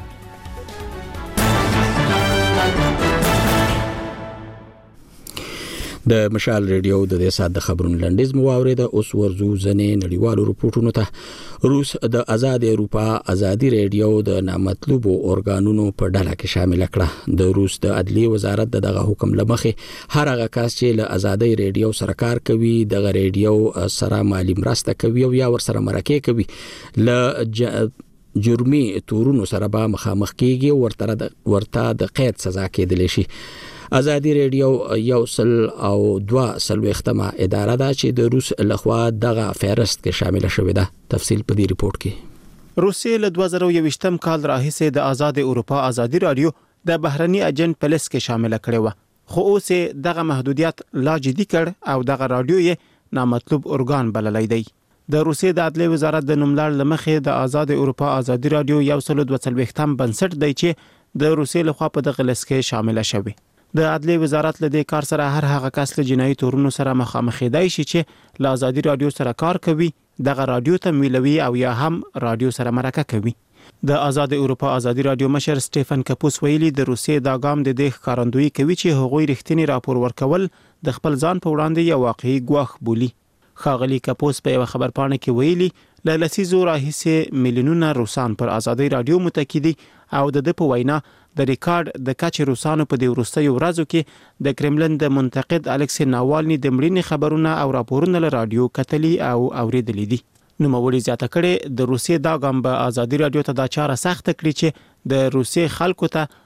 د مشال ریډیو د دې سات د خبرونو لنډیز مو واورېده. اوس ورزو ځنې نړیوالو رپورټونو ته. روس د آزاد اروپا ازادي ریډیو د نامطلوبو اورګانونو په ډله کې شامل کړه. د روس د عدلیې وزارت دغه حکم لمخې هر هغه کس چې له آزادي ریډیو سره کار کوي دغه ریډیو سره مالی مرسته کوي او یا ور سره مرکه کوي له جرمي تورونو سره به مخامخ کیږي ورته ورته د قید سزا کېدلی شي. آزادي ریډیو یو سل او دوه سلويختمه اداره ده چې د روس لخوا دغه فهرست کې شامل شوې ده. تفصیل په دې ریپورت کې. روسیې له دوه زره یوویشتم کال راهیسې د آزاد اروپا آزادي رادیو د بهرني اجنټ په لیست کې شامل کړې و. خو اوس دغه محدودیت لا جدي کړ او دغه رادیو یې نامطلوب اورګان بللی دی. د روسیې د عدلیې وزارت د نوملړ لمخې د آزاد اروپا آزادي رادیو یو سل دوه سلويختم بنسټ دی چې د روسیې لخوا په دغه لیست کې شامل شوی. د عدلیې وزارت له دې کار سره هر هغه کس له جنایي تورونو سره مخامخ دی شي چې له آزادي رادیو سره کار کوي دغه رادیو ته میلوي او یا هم رادیو سره مرکه کوي. د آزاد اروپا آزادي رادیو مشر سټيفن کپوس ویلي د روسیې دا ګام د دې ښکارندویي کوي چې هغوی رښتینی راپور ورکول د خپل ځان په وړاندې یو واقعي ګواښ بولي. ښاغلي کپوس په یو خبرپاڼه کې ویلي له لسیزو راهیسې میلیونونه روسان پر آزادي رادیو متکی دي او د د په وینا د ریکارډ د کچې روسانو په دې وروستیو ورځو کې د کرملن د منتقد الکسی ناوالني د مړینې خبرونه او راپورونه له رادیو کتلي او اوریدلي دي. نوموړي زیاته کړې د روسیې دا ګام به آزادي رادیو ته دا چاره سخت کړي چې د روسیې خلکو ته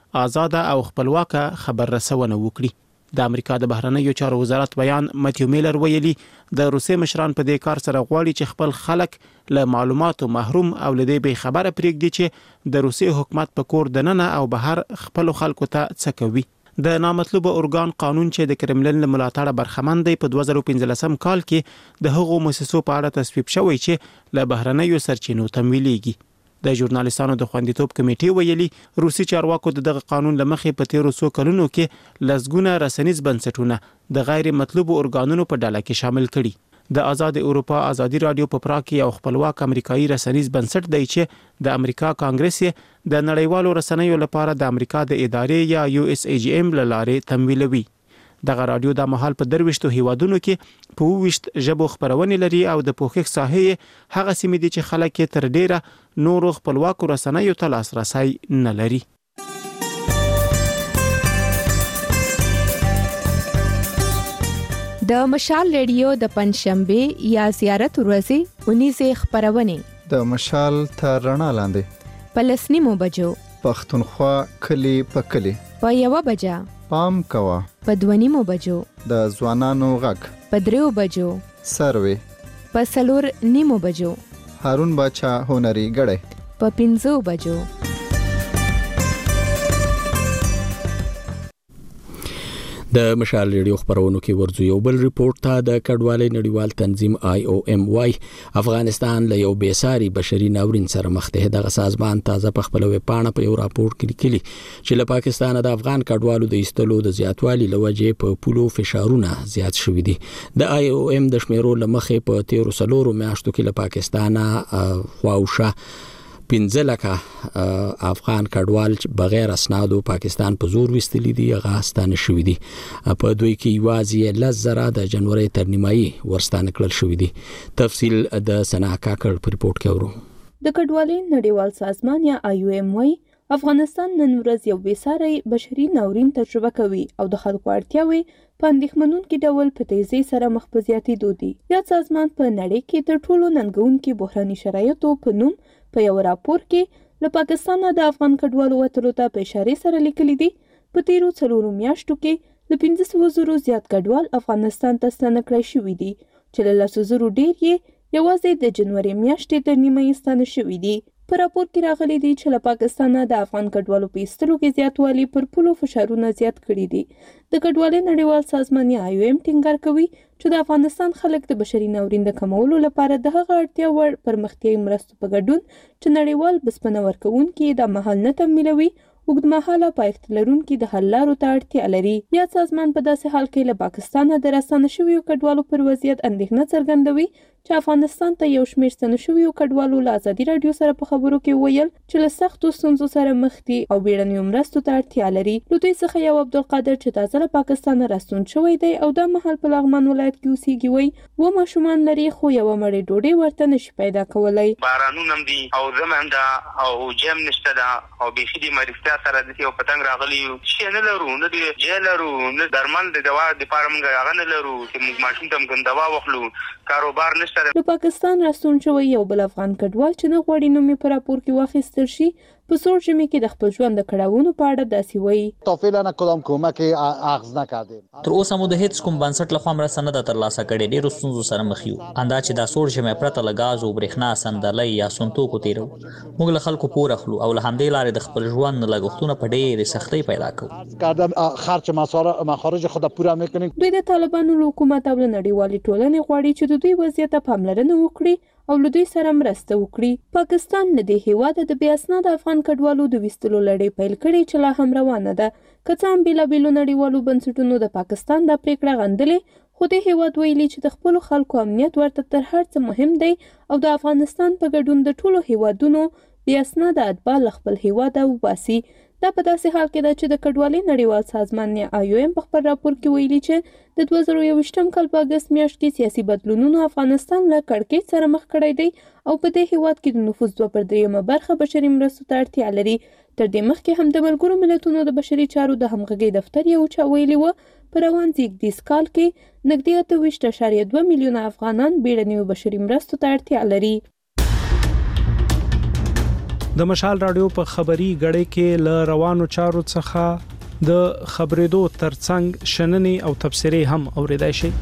آزاده او خپلواکه خبر رسونه وکړي. د امریکا د بهرنیو چارو وزارت بیان متیو میلر ویلي د روسي مشران په دې کار سره غواړي چې خپل خلک له معلوماتو محروم او له دې به خبره پرېږدي چې د روسي حکومت په کور دننه او بهر خپل خلکو ته څه کوي. د نامطلوبه اورګان قانون چې د کرملن له ملاتړه برخمن دی په دوه زره پنځلسم کال کې د هغو مؤسسو په اړه تصویب شوی چې له بهرنیو سرچینو تمویلېږي. د ژورنالیستانو د خوندیتوب کمیټې ویلي روسي چارواکو دغه قانون لمخې په تیرو څو کلونو کې لسګونه رسنیز بنسټونه د غیر مطلوبو اورګانونو په ډله کې شامل کړي. د آزاد اروپا آزادي رادیو په پراګ کې یو خپلواک امریکایي رسنیز بنسټ دی چې د امریکا کانګرس د نړیوالو رسنیو لپاره د امریکا د ادارې یا یو اس ای جی ایم له لارې تمویلوي. دغه رادیو د مهال په درويشتو هیوادونو کې په وښت ژبو خبرونه لري او د پوښښ ساحې هغه سیمې دي چې خلک تر ډیره نورو خپلواکو رسنیو ته لاسرسي نه لري. د مشال ریډیو د پنځشنبه یا زیارت ورځې اونیزه خبرونه د مشال تر رڼا لاندې په لسنیمو بجو پښتونخوا کلی په کلی په یو بجا پام کوا په دونیمو بجو د ځوانانو غږ په دریو بجو سروي په سلور نیمو بجو هارون باچا هنري غړې په پنځو بجو. د مشال ریډیو خبرونو کې ورځو یو بل ریپورت ته د کډوالۍ نړیوال تنظیم آی او ایم وای افغانستان له یو بیساري بشري ناورین سره مخ ده. دغه سازمان تازه په خپل ویب پاڼه په یو راپور کې لیکلي چې له پاکستان د افغان کډوالو د ایستلو د زیاتوالي لوجه په پولو فشارونه زیات شوې دي. د آی او ایم د شمیرو لمخې په تیرو سلورو میاشتو کې له پاکستان خواوشه پنځه لکه افغان کډوال بغیر اسنادو پاکستان په زور وستلی دي غاستانه شوې دي. په دوی کې یوازې لس زره د جنوري تر نیمایي ورستانه کړل شوې دي. تفصیل د سنا کاکړ په ریپورت کې ورو. د کډوالۍ نړیوال سازمان یا آی او ایم وای افغانستان نن ورځ یو بیساري بشري ناورین تجربه کوي او د خلکو اړتیاوې په اندېښمنونکي ډول په تیزۍ سره مخ په زیاتېدو دي. یا سازمان په نړۍ کې تر ټولو ننګونکي بحراني شرایطو په نوم په یو راپور کې له پاکستان د افغان کډوالو وتلو ته په اشاره سره لیکلي دي په تیرو څلورو میاشتو کې له پنځه سوه زرو زیات کډوال افغانستان ته ستانه کړای شوي دي چې له لسو زرو ډېر یې یوازې د جنوري میاشتې تر نیمایي ستانه شوي دي. په راپور کې راغلي دي چې له پاکستان د افغان کډوالو په ایستلو کې زیاتوالی پر پولو فشارونه زیات کړي دي. د کډوالۍ نړیوال سازمان یا آی او ایم ټینګار کوي چې د افغانستان خلک د بشري ناورین د کمولو لپاره د هغه اړتیا وړ پرمختیایي مرستو په ګډون چې نړیوال بسپنه ورکوونکي د مهال نه تمویلوي اوږدمهاله پایښت لرونکي د حل لارو ته اړتیا لري. یا سازمان په داسې حال کې له پاکستان د راستانه شویو کډوالو پر وضعیت اندېښنه څرګندوي چې افغانستان ته یو شمېر ستنه شویو کډوالو له ازادي راډیو سره په خبرو کې ویل چې له سختو ستونزو سره مخ دي او بیړنیو مرستو ته اړتیا لري. له دوی څخه یو عبدالقادر چې تازه له پاکستان راستون شوی دی او دا مهال په لغمان ولایت کې اوسېږي وایي اووه ماشومان لري خو یوه مړۍ ډوډۍ ورته نشي پیدا کولی. بارانونه هم دي او زمم ده او جیم نشته ده او بیخي د مرستیا سره داسې یو پتنګ راغلی یو شی نه لرو نه د جې لرو نه درمل د دوا دپاره موږ هغه نه لرو چې موږ ماشوم ته موږ دوا واخلو کاروبار نشته. له پاکستان راستون شوی یو بل افغان کډوال چې نه غواړي نوم یې په راپور کې واخیستل شي په سوړ ژمي کې د خپل ژوند د کړاوونو په اړه داسې وایي. تا فعلا کدام کمک اخذ نکردیم. تر اوسه مو د هیڅ کوم بنسټ لخوا مرسته نه ده ترلاسه کړې. ډېرو ستونزو سره مخ یو اندا چې دا سوړ ژمی پرته له ګاز او برېښنا صندلۍ یا سونتوکو تیرو موږ له خلکو پور اخلو او له همدې لارې د خپل ژوند لګښتونه په ډېرې سختۍ پیدا کوو. کردم خرچ مخارج خود پوره میکنیم. دوی د طالبانو له حکومت او له نړیوالې ټولنې غواړي چې د دوی وضعیت ته پاملرنه وکړي او له دوی سره مرسته وکړي. پاکستان له دې هیواده د بې اسناده افغان کډوالو د ویستلو لړۍ پیل کړې چې لا هم روانه ده. که څه هم بېلابېلو نړیوالو بنسټونو د پاکستان دا پرېکړه غندلې خو د هیواد ویلي چې د خپلو خلکو امنیت ورته تر هر څه مهم دی او د افغانستان په ګډون د ټولو هیوادونو بې اسناده اتباع له خپل هیواده وباسي. دا په داسې حال کې ده چې د کډوالۍ نړیوال سازمان یا آی او ایم په خپل راپور کې ویلي چې د دوه زره یوویشتم کال په اګست میاشت کې سیاسي بدلونونو افغانستان له کړکېچ سره مخ کړی دی او په دې هیواد کې د نفوس دوه پر درېیمه برخه بشري مرستو ته اړتیا لري. تر دې مخکې هم د ملګرو ملتونو د بشري چارو د همغږۍ دفتر یو چا ویلي وه په روان زیږدیز کال کې نږدې اته ویشت اعشاریه دوه میلیونه افغانان بیړنیو بشري مرستو ته اړتیا لري. د مشال رادیو په خبري غړې کې ل روانو چارو څخه د خبرېدو ترڅنګ شننې او تبصرې هم اوریدای شي.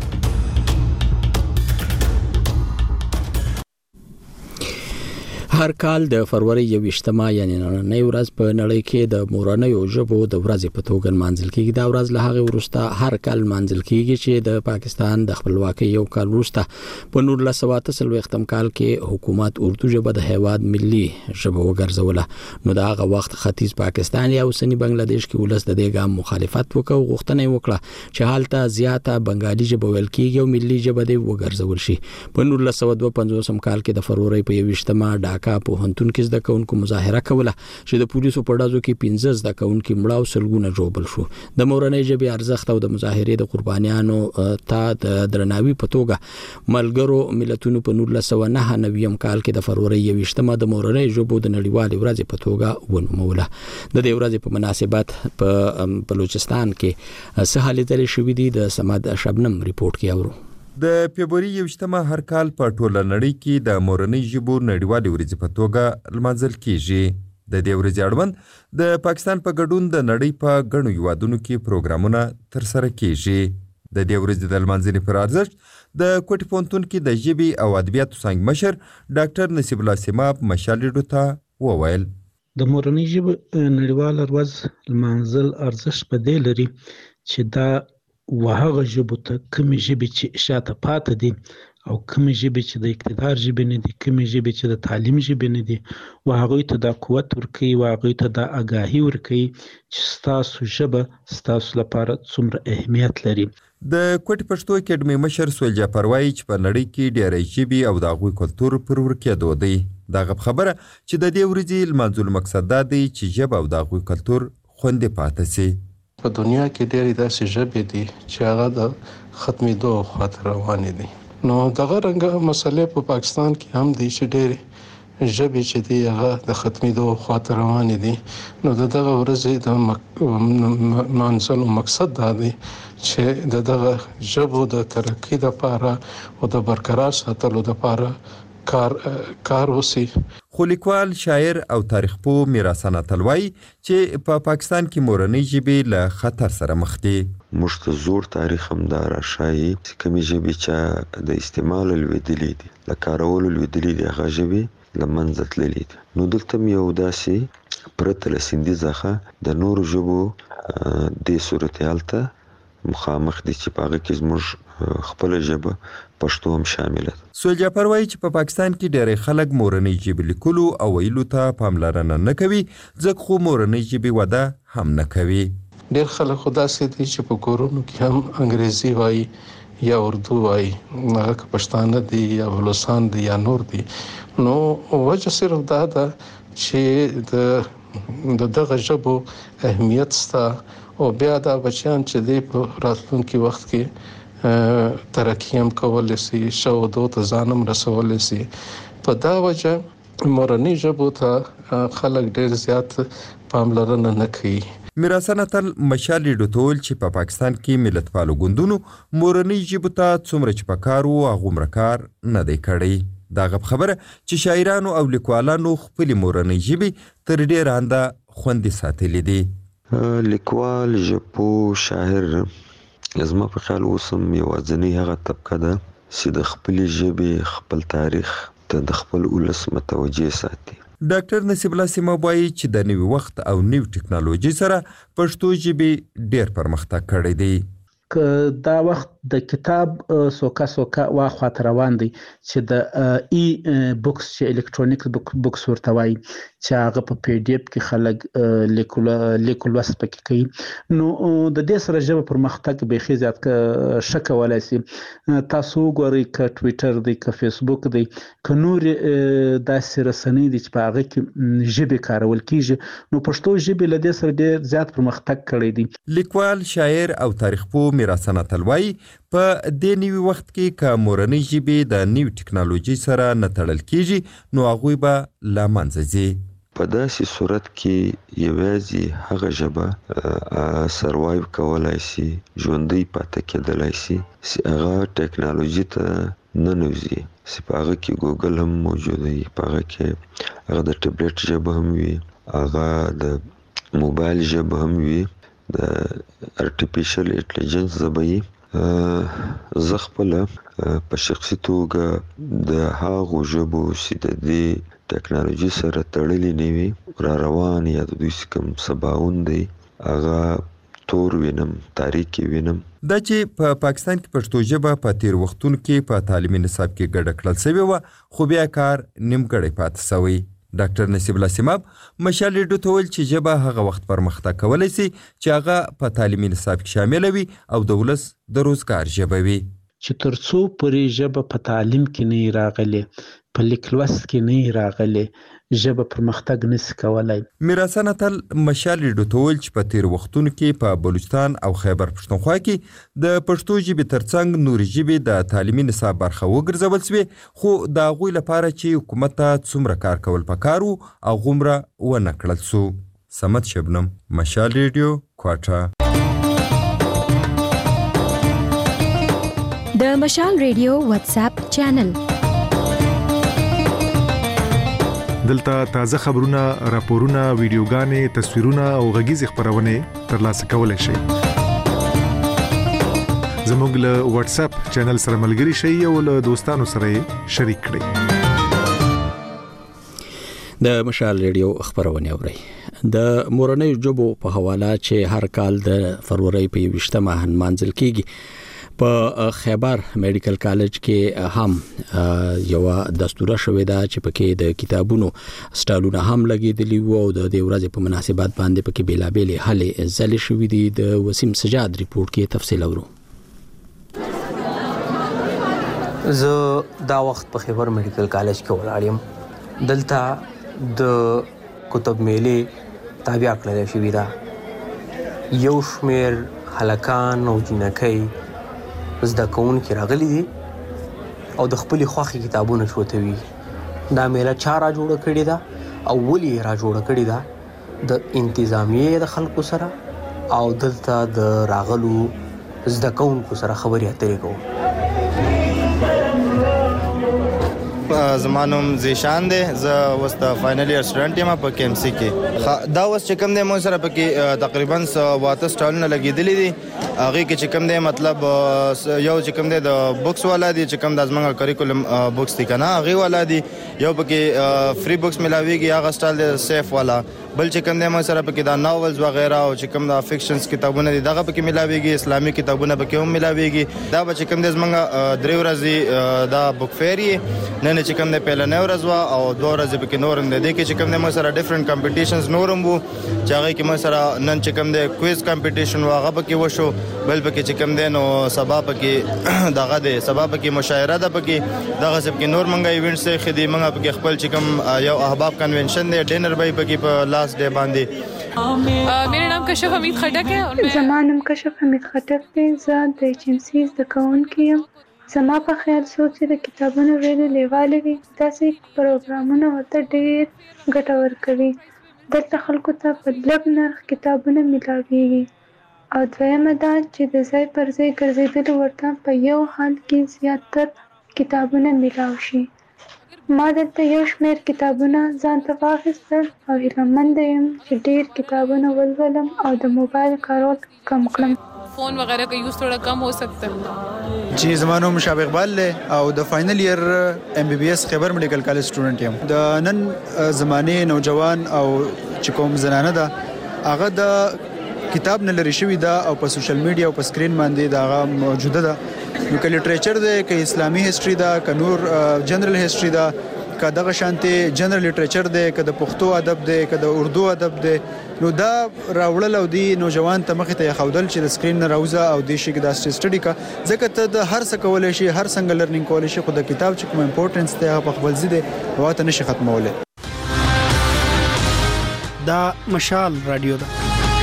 هر کال د فروری یوویشتمه یعنی نننۍ ورځ په نړۍ کې د مورنیو ژبو د ورځې په توګه منځل کېږي. دا ورځ له هغه وروسته هر کال منځل کېږي چې د پاکستان د خپلواکۍ یو کال وروسته په نولس سوه اته څلوېښتم کال کې حکومت اردو ژبه د هیواد ملي ژبه وګرځوله. نو د هغه وخت ختیځ پاکستان یا اوسنی بنگلاديش کې ولس د دې ګام مخالفت وکړ، غوښتنه وکړه چې حالته زیاته بنگالي ژبه ویل کېږي او ملي ژبه دې وګرځول شي. په نولس سوه دوه پنځوسم کال کې د فروری په یوویشتمه ډاکا په هنتون کې زده کوونکو مظاهره کوله چې د پولیسو په ډزو کې پنځه زده کوونکي مړه او سلګونه ژوبل شو. د مورنۍ ژبې ارزښت او د مظاهرې د قربانیانو ته د درناوي په توګه ملګرو ملتونو په نولس سوه نهه نوي کال کې د فروری یوویشتمه د مورنۍ ژبو د نړیوالې ورځې په توګه ونوموله. د دې ورځې په مناسبت په بلوچستان کې څه هلې ځلې شوې دي. د سماد شبنم ریپورت کې اورو. د فبرवरी یوویشتمه هر کال په ټوله نړۍ کې د مورنۍ ژبو نړیوالې ورځې په توګه لمانځل کیږي. د دې ورځې اړوند د پاکستان په ګډون د نړۍ په ګڼو هیوادونو کې پروګرامونه ترسره کیږي. د دې ورځې د لمانځنې پر ارزښت د کوټي پوهنتون کې د ژبې او ادبیاتو څانګې مشر ډاکټر نصیب الله سیماب مشال ریډیو ته وویل. د مورنۍ ژبې نړیواله ورځ لمانځل ارزښت په دې لري چې دا وهغه ژبو ته کومې ژبې چې شاته پاتې دي او کومې ژبې چې د اقتدار ژبې نه دي، کومې ژبې چې د تعلیم ژبې نه دي، وهغوی ته دا قوت ورکوي، وهغوی ته دا آګاهي ورکوي چې ستاسو ژبه ستاسو لپاره څومره اهمیت لري. د کوټي پښتو اکیډمي مشر سویل جعفر وایي چې په نړۍ کې ډېری ژبې او د هغوی کلتور پر ورکېدو دی. دغه خبره چې د دې ورځې لمانځلو مقصد دا دی چې ژبه او د هغوی کلتور خوندي پاتې سي. په دنیا کې ډېرې داسې ژبې دي چې هغه د ختمېدو خواته روانې دي. نو دغه رنګه مسلې په پاکستان کې هم دي چې ډېرې ژبې چې دي هغه د ختمېدو خواته روانې دي. نو د دغه ورځې د منځلو مقصد دا دی چې د دغه ژبو د ترقي لپاره او د برقرار ساتلو لپاره کار کار وسی. خو لیکوال، شاعر او تاریخ پوه میرحسن اتل وایي چې په پا پاکستان کې مورنۍ ژبې له خطر سره مخ دي. موږ ته زوړ تاریخ هم دا راښایي چې کومې ژبې چې د استعمال لوېدلې دي، له کارولو لوېدلې دي، هغه ژبې له منځه تللې دي. نو دلته هم یو داسې پرته له سیندي څخه د نورو ژبو دې صورتحال ته مخامخ دي چې په هغه کې زموږ خپل ژبه پښتو هم شامله ده. سویل جعفر وایي چې په پاکستان کې ډېری خلک مورنۍ ژبې لیکلو او ویلو ته پاملرنه نه کوي، ځکه خو مورنۍ ژبې وده هم نه کوي. ډېر خلک خو داسې دي چې په کورونو کې هم انګریزي وایي یا اردو وایي، هغه که پښتانه دي یا بلوچستان دي یا نور دي. نو وجه صرف دا ده چې د د دغه ژبو اهمیت سته او بیا دا بچیان چې دی په راتلونکي وخت کې ترقی هم کولی سي، شهودو ته ځانم رسولی سي. په دا وجه مورنۍ ژبو ته خلک ډېر زیات پاملرنه نه کوي. میرحسن اتل مشال ریډیو ته وویل چې په پاکستان کې ملتپالو ګوندونو مورنۍ ژبو ته څومره چې پکار وو هغومره کار نه دی کړی. دغه خبره چې شاعرانو او لیکوالانو خپلې مورنۍ ژبې تر ډېره انده خوندي ساتلې دي. لیکوال، ژبپوه، شاعر زما په خیال اوس هم یوازینۍ هغه طبقه ده چې د خپلې ژبې خپل تاریخ ته د خپل ولس متوجه ساتي. ډاکټر نصیب الله سیماب وایي چې د نوي وخت او نوي ټکنالوژي سره پښتو ژبې ډېر پرمختګ کړی دی. که دا وخت د کتاب سوکا سوکا واخواته روان دی چې د ای بوکس چې الکترونیک بوکس ورته وایي چې هغه په پی ډی اف کې خلک لیکل لیکل وس پکې کوي. نو د دې سره ژبه پرمختګ بیخي زیات ښه کولی سي. تاسو وګورئ که ټویټر دی، که فیسبوک دی، که نورې داسې رسنۍ دي چې په هغه کې ژبې کارول کیږي، نو پښتو ژبې له دې سره ډېر زیات پرمختګ کړی دی. لیکوال، شاعر او تاریخ پوه میرحسن اتل وایي په دې نوي وخت کې که مورنۍ ژبې د نوي ټکنالوژي سره نه تړل کیږي نو هغوی به له منځه ځي. په داسې صورت کې یوازې هغه ژبه سروایو کولای سي، ژوندۍ پاتې کېدلی سي چې هغه ټکنالوژي ته ننوځي، چې په هغه کې ګوګل هم موجود وي، په هغه کې هغه د ټابلیټ ژبه هم وي، هغه د موبایل ژبه هم وي، د ارټیفیشل انټيليجنس ژبه وي. زه خپل په شخصي توګه د هغو ژبو چې د دې ټکنالوژي سره تړلې نه وي را روان یا د دوی کوم سباوون دی هغه تور وینم، تاریخ وینم. دا چې په پا پاکستان کې پښتو ژبه په تیر وختونو کې په تعلیمي نصاب کې ګډه کړل شوې وه، خو بیا کار نیمګړی پاتې شوی. ډاکټر نصیب الله سیماب مشال ریډیو ته ویل چې ژبه هغه وخت پرمختګ کولی شي چې هغه په تعلیمي نصاب کې شامل وي او د ولس د روزګار ژبه وي. چې ترڅو پورې ژبه په تعلیم کې نه راغلي، په لیک لوست کې نه راغلي، ژبه پرمختګ نشي کولای. میراثن اتل مشال ریډیو ته ویل چې په تیر وختونو کې په بلوچستان او خیبر پښتونخوا کې د پښتو ژبې ترڅنګ نورې ژبې د تعلیمي نصاب برخه وګرځول شوې، خو د هغوی لپاره چې حکومت ته څومره کار کول پکار وو هغومره ونه کړل سو. صمد شبنم، مشال ریډیو، کوټه. د مشال ریډیو واتس اپ چینل. دلته تازه خبرونه، راپورونه، ویډیوګانې، تصویرونه او غږیز خبرونه ترلاسه کولای شئ. زموږ له واتس اپ چینل سره ملګري شئ او له دوستانو سره شریک کړئ. د مشال ریډیو خبرونه اورئ. د مورنۍ ژبو په حواله چې هر کال د فروری په یوشتمه منځل کېږي، په خیبر میډیکل کالج کې هم یو دستور شوې ده چې پکې د کتابونو سټالونه هم لګېدلي وو او د دې ورځې په مناسبت باندې پکې بیلابېلې هلې ځلې شوې دي. د وسیم سجاد ریپورت کې تفصیل اورو. زه دا وخت په خیبر میډیکل کالج کې ولاړ یم. دلته د کتب میلې تابع کړل شوې ده. یو شمېر هلکان او جنکۍ زده کوونکي راغلي دي او د خپلې خوښې کتابونه چوتوي. دا میله چا را جوړه کړې ده او ولې یې را جوړه کړې ده؟ د انتظامیې د خلکو سره او دلته د راغلو زده کوونکو سره خبرې اترې کوو. زما نوم زیشان دی، زه اوس د فاینل ایئر سټوډنټ یم په کې ام سی کې. دا اوس چې کوم دی مو سره پکې تقریبا واته سټالونه لګېدلي دي. هغې کې چې کوم دی مطلب یو چې کوم دی د بکس والا دي، چې کوم د زموږ کریکولم بکس دي که نه هغې والا دي. یو پکې فری بکس ملاویږي، هغه سټال دی سیف والا. بل چې کوم دی مو سره پکې دا ناولز وغیره او چې کوم د فکشنز کتابونه دي دغه پکې ملاویږي، اسلامي کتابونه پکې هم ملاویږي. دا به چې کوم دی زموږ درې ورځې دا بک فیر یې، نن چې کوم دی پهلنۍ ورځ وه او دوه ورځې پکې نور هم دی. دې کې چې کوم دی مو سره ډفرنټ کمپټیشنز نور هم وو چې هغې کې مو سره نن چې کوم دی کویز کمپټیشن و هغه پکې وشو. بل پکې چې کوم دی نو سبا پکې دغه دی، سبا پکې مشاعره ده، پکې دغسې پکې نور موږ ایونټس ایښي دي. موږ پکې خپل چې کوم یو احباب کنونشن دی ډینر به یې پکې په لاست ډے باندې. میرا نام کشف حمید خټک ہے. زما نام کشف حمید خټک دی. زه د ایچ ام سی زده کوونکی یم. زما په خیال څوک چې د کتابونو ویلو لیواله وي داسې پروګرامونه ورته ډېر ګټور کوي. دلته خلکو ته په لږ نرخ کتابونه میلاویږي او دویمه دا چې د ځای پر ځای ګرځېدلو ورته په یو حال کې زیاتر کتابونه میلاو شي. ما دلته یو شمېر کتابونه ځان ته واخیستل او هیلهمنده یم چې ډېر کتابونه ولولم او د موبایل کارول کم کړم. فون وغیرہ کا یوز تھوڑا کم ہو سکتا ہے. جی زما نوم مشاب اقبال دی او د فاینل ایئر ایم بی بی ایس خیبر میډیکل کالج سټوډنټ یم. د نن زمانه نوجوان او چې کوم زنانه ده هغه د کتاب نه لري شوی ده او په سوشل میډیا او په سکرین باندې دا هغه موجوده ده. نو که لټریچر ده، که اسلامي هیستوري ده، که نور جنرال هیستوري ده، که دغه شانتي جنرال لټریچر ده، که د پښتو ادب ده، که د اردو ادب ده، نو دا راوړل او دی نوجوان ته مخې ته خودل چې د سکرین نه راوځه او د شي کې دا سټډي کا ځکه ته د هر څه کولای شي، هر څنګه لرنینګ کولای شي، خو د کتاب چې کوم امپورټنس ته په خپل ځای دی واته نشي ختمولای. دا مشال رادیو ده.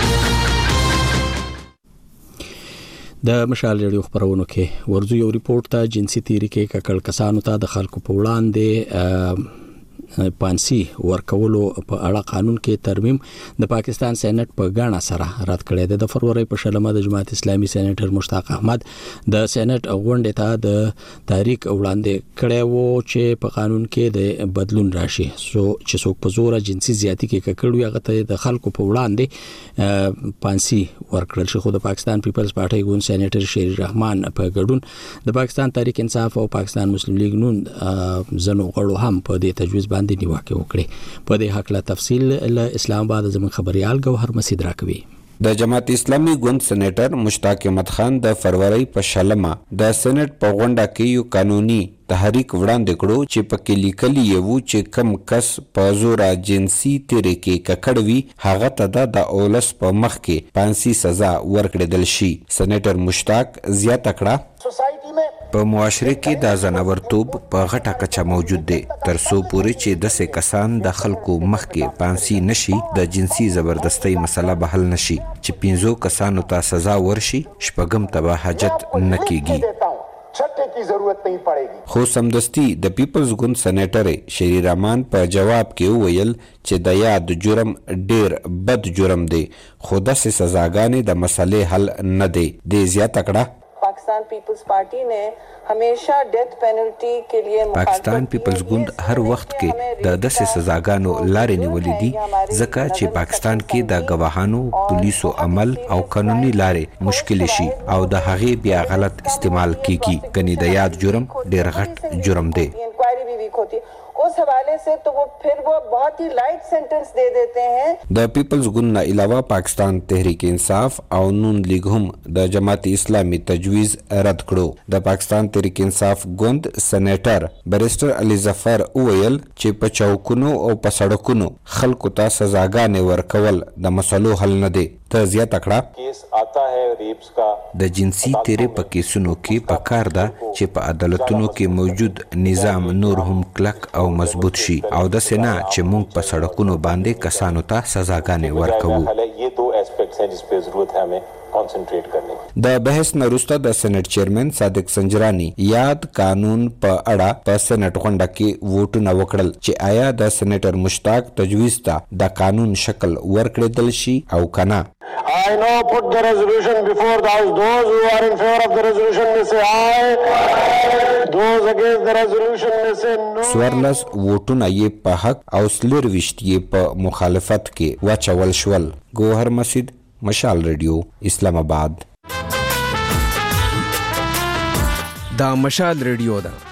د مشال ریډیو خبرونو کې ورځو یو ریپورت ته جنسي تحریک ککړ کسانو ته د خلکو په وړاندې پانسي ورکولو په اړه قانون کې ترمیم د پاکستان سېنات په غاڼه سره رد کړی دی. د فروری په شلمه د جماعت اسلامي سېنیټر مشتاق احمد د سېنات غونډې ته د تاریخ وړاندې کړی وو چې په قانون کې د بدلون راشي سو چې څوک په زور جنسي زیاتی کې ککړوي هغه ته د خلکو په وړاندې پانسي ورکړل شي. خو د پاکستان پیپلز پارټي ګوند سېنیټر شیر رحمان په ګډون د پاکستان تحریک انصاف او پاکستان مسلم لیگ نون زنو غړو هم په دې تجویز باندې نیوکه وکړي. په دې حق له تفصیل له اسلام آباد زموږ خبريال ګوهر مسعود راکوي. د جماعت اسلامي ګوند سېنیټر مشتاق احمد خان د فروری په شلمه د سېنات په غونډه کې یو قانوني تحریک وړاندې کړو چې پکې لیکلي یو چې کم کس په زور جنسي تیرې کې ککړوي هغه ته د اولس په مخ کې پانسي سزا ورکړل شي. سېنیټر مشتاق زیاته کړه په معاشره کې د ځناورتوب په غټه کچه موجود دی تر څو پورې چې داسې کسان د خلکو مخ کې پانسي نشي د جنسي زبردستۍ مسله به حل نشي چې پنځو کسانو ته سزا ورشي شپږم ته به حاجت نه کیږي. خو سمدستي د پیپلز ګوند سېنیټر شری رحمان په جواب کې وویل چې د یاد جرم ډیر بد جرم دی خو داسې سزاګانې د مسلې حل نه دی. د زیاته کړه पाकिस्तान पीपल्स पार्टी ने हमेशा डेथ पेनल्टी के लिए पाकिस्तान पीपल्स ګوند هر وخت کې د داسې سزاګانو لارې نیولې دي ځکه چې پاکستان کې د گواهانو پولیسو عمل او قانوني لارې مشکل شي او د هغې بیا غلط استعمال کیږي کني د یاد جرم ډیر غټ جرم دی. उस हवाले से तो वो फिर वो बहुत ही लाइट सेंटेंस दे देते हैं. د پیپلز ګوند نه علاوه پاکستان تحریک انصاف او نون لیگ هم د جماعت اسلامي تجویز رد کړو. د پاکستان تحریک انصاف ګوند سېنیټر بیرسټر علي ظفر وویل چې په چوکونو او په سړکونو خلکو ته سزاګانې ورکول د مسلو حل نه دی. ته زیاته کړه د جنسي تیرې په کیسونو کې پکار ده چې په عدالتونو کې موجود نظام نور هم کلک او مضبوط شي او د سینا چې موږ په سړکونو باندې کسانو ته سزاګانې ورکوو. د بحث نه وروسته د سېنات چیرمن صادق سنجرانی یاد قانون په اړه په سېنات غونډه کې ووټونه وکړل چې آیا د سېنیټر مشتاق تجویز ته د قانون شکل ورکړل شي او کنه. I now put the resolution before the House. Those who are in favor of the resolution may say aye. Those against the resolution may say no. سوارلس ووټونه یې په حق او سلرویشت یې په مخالفت کې واچول شول. ګوهر مسعود، مشال ریډیو، اسلام آباد. دا مشال ریډیو ده.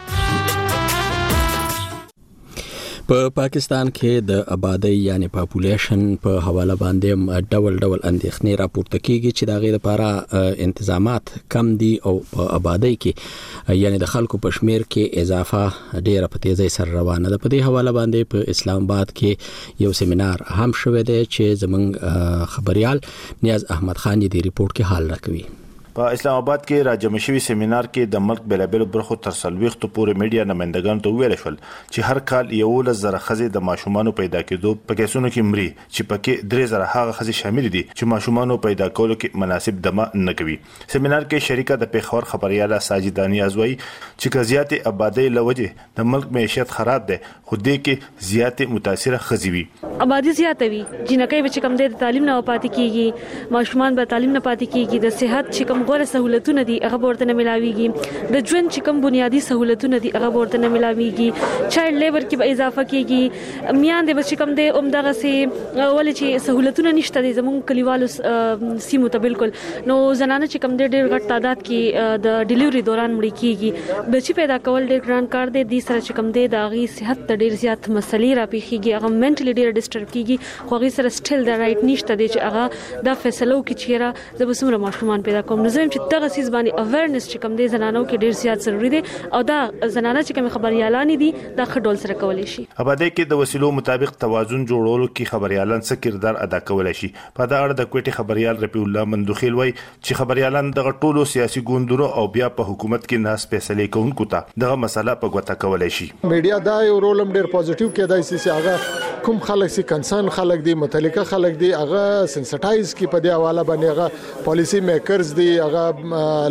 په پاکستان کې د آبادی یعنی پاپولیشن په حواله باندې ډول ډول اندېښنې راپورته کیږي چې د غیر لپاره انتظامات کم دي او په آبادی کې یعنی د خلکو په شمیر کې اضافه ډیره په تیزی سره روانه ده. په دې حواله باندې په اسلام آباد کې یو سیمینار هم شوی دی چې زمونږ خبريال نیاز احمد خان دې ریپورت کې حال راکوي. په اسلام آباد کې راجم شوی سیمینار کې د ملک بلابل برخو تر سلويختو پورې میډیا نمائندگان ته ویل شول چې هر کال یو لزر خزې د ماشومانو پیدا کېدو په کیسونو کې مري چې پکې درې زره هغه خزې شامل دي چې ماشومانو پیدا کولو کې مناسب دمه نه کوي. سیمینار کې شریکه د پیښور خبرياله ساجدانی ازوي چې کزيات آبادی لوجه د ملک معیشت خراب ده خو دې کې زیات متاثره خزې وي. آبادی زیاته وي جنکې بچ کم د تعلیم نه پاتې کیږي ماشومان به تعلیم نه پاتې کیږي د صحت چې غوړه سہولتونه دي هغه ورته نه ملاويږي د ژوند چې کوم بنیادی سہولتونه دي هغه ورته نه ملاويږي چایلډ لیبر کې به اضافه کیږي میان د بچ کم د عمدغه سي ولې چې سہولتونه نشته دي زموږ کلیوالو سیمو ته بالکل نو زنانه چې کم د ډېر غټ تعداد کې د ډیلیوري دوران مړ کیږي بچي پیدا کول ډېر ګران کار دی د سره چې کم د داغي صحت ته ډېر زیات مسلې را پیخيږي هغه منټلی ډېر ډیسټرب کیږي خو هغه سره سټیل د رائټ نشته دي چې هغه د فیصلو کې چیرې زبسمره ماشومان پیدا کوم نو زم چې دغه سیس باندې اویرنس چې کوم دي زنانو کې ډیر زیات ضروری دي او دا زنانه چې کوم خبريالان دي دا خډول سره کولای شي. آبادی کې د وسیلو مطابق توازن جوړولو کې خبريالان څه کردار ادا کولای شي. په دا اړه د کوټي خبريال رفیع الله مندوخیل وای چې خبريالان د ټولو سیاسي ګوندونو او بیا په حکومت کې ناس فیصله کوونکو ته دغه مسله په غوته کولای شي. میډیا دا یو رول هم ډیر پوزټیو کېدای شي چې هغه کوم خلک سي کنسرن خلک دي متعلقه خلک دي هغه سنسټایز کی په دی حواله باندې هغه پالیسی میکرز دي هغه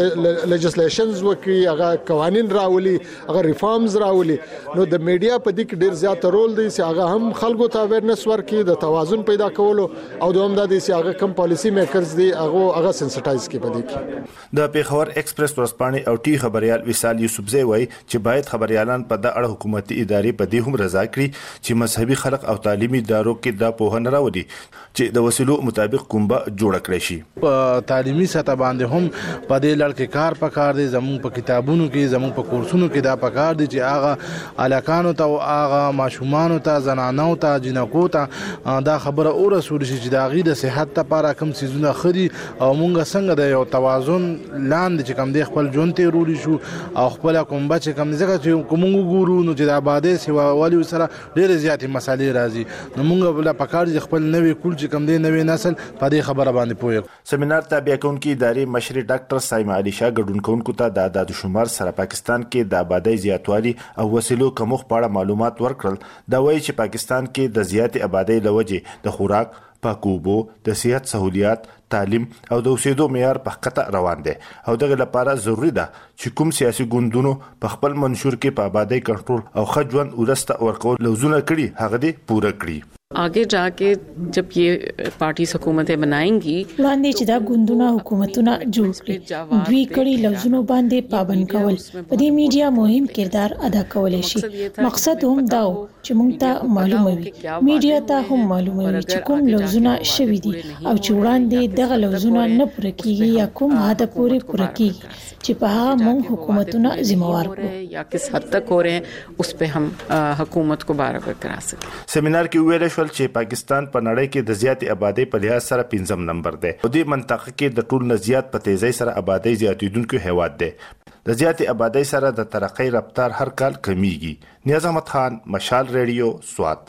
لیجسلیشنز وکړي هغه قوانين راولي هغه ریفارمز راولي نو د میډیا په دې کې ډیر زیات رول دی چې هغه هم خلکو ته اویرنس ورکړي د توازن پیدا کولو او دوم د دې چې هغه کم پالیسی میکرز دي هغه هغه سنسټایز کړي په دې کې د پیښور ایکسپریس ورسپانې او ټي خبريال وصال یوسفزئی وایي چې باید خبريالان په د اړه حکومتي ادارې په دې هم رضا کړي چې مذهبي خلق او تعلیمي ادارو کې د پوهنه راوړي چې د وسیلو مطابق کومبه جوړ کړی شي. په تعلیمي سطح باندې هم په دې لړ کې کار پکار دی زموږ په کتابونو کې زموږ په کورسونو کې دا پکار دی چې هغه الکانو ته او هغه ماشومان ته زنانو ته جنکو ته دا خبره اور رسول شي چې دا غي د صحت لپاره کوم سيزونه خري او مونږ څنګه د یو توازن لاندې چې کوم د خپل ژوند ته روري شو او خپل کومبه چې کوم ځکه چې کوم ګورو نو چې د آبادې سیوا والی سره ډېر زیاتې مسالې راځي نو مونږ بل پکار دي خپل نوې کول چې کوم دی نوې نسل په دې خبره باندې پوهه. سیمینار تابع کونکي ادارې مشر ډاکټر سایما علي شاه ګډون کونکو ته د عدد شمار سره پاکستان کې د آبادی زیاتوالی او وسیلو کمښت په اړه معلومات ورکړل دا وایي چې پاکستان کې د زیاتې آبادی لوجه د خوراک پاکوبو د صحت سہولیات تعلیم او د اوسېدو معیار په خطه روان دي او دغه لپاره ضروری ده چې کوم سیاسي ګوندونو په خپل منشور کې په آبادی کنټرول او خجون ورسته ورکول لوزونه کړي هغه دې پوره کړي. आगे जाके जब ये पार्टी हुकूमतें बनाएंगी وړاندې چې دا ګوندونه حکومتونه جوړ کړي دوی کړي لفظونو باندې پابند کول په دې میډیا مهم کردار ادا کولای شي. مقصد هم دا و چې موږ ته معلومه وي میډیا ته هم معلومه وي چې کوم لفظونه شوي دي او چې وړاندې دغه لفظونه نه پوره کیږي یا کوم حد پورې پوره کیږي چې په هغه موږ حکومتونه ذمہوار کړو یا کس حد تک ہو رہے ہیں اس پہ ہم حکومت کو برابر کرا سکیں. سیمینار کې ویل شو چې پاکستان په نړۍ کې د زیاتې آبادی په لحاظ سره پنځم نمبر دی او د منطقه کې د ټول نه زیات په تیزی سره آبادی زیاتیدونکو هیواد دی. د زیاتې آبادی سره د ترقۍ رفتار هر کال کمیږي. نیاز احمد خان مشال ریډیو سوات.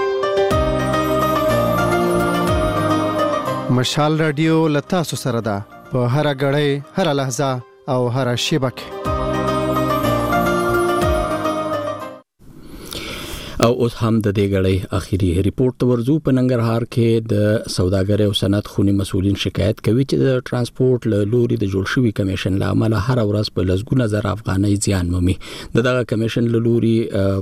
مشال ریډیو لتاسو سره ده په هر غړې هر لحظه او هر شیبه کې. او اوس هم د دې غړې اخیری ریپورت ته ورزو. په ننګرهار کې د سوداګرۍ او صنعت خونی مسؤلین شکایت کوي چې د ترانسپورت له لوري د جوړ شوی کمیشن لامل هر ورځ په لسګونه زر افغانۍ زیان مومي. دغه کمیشن له لوري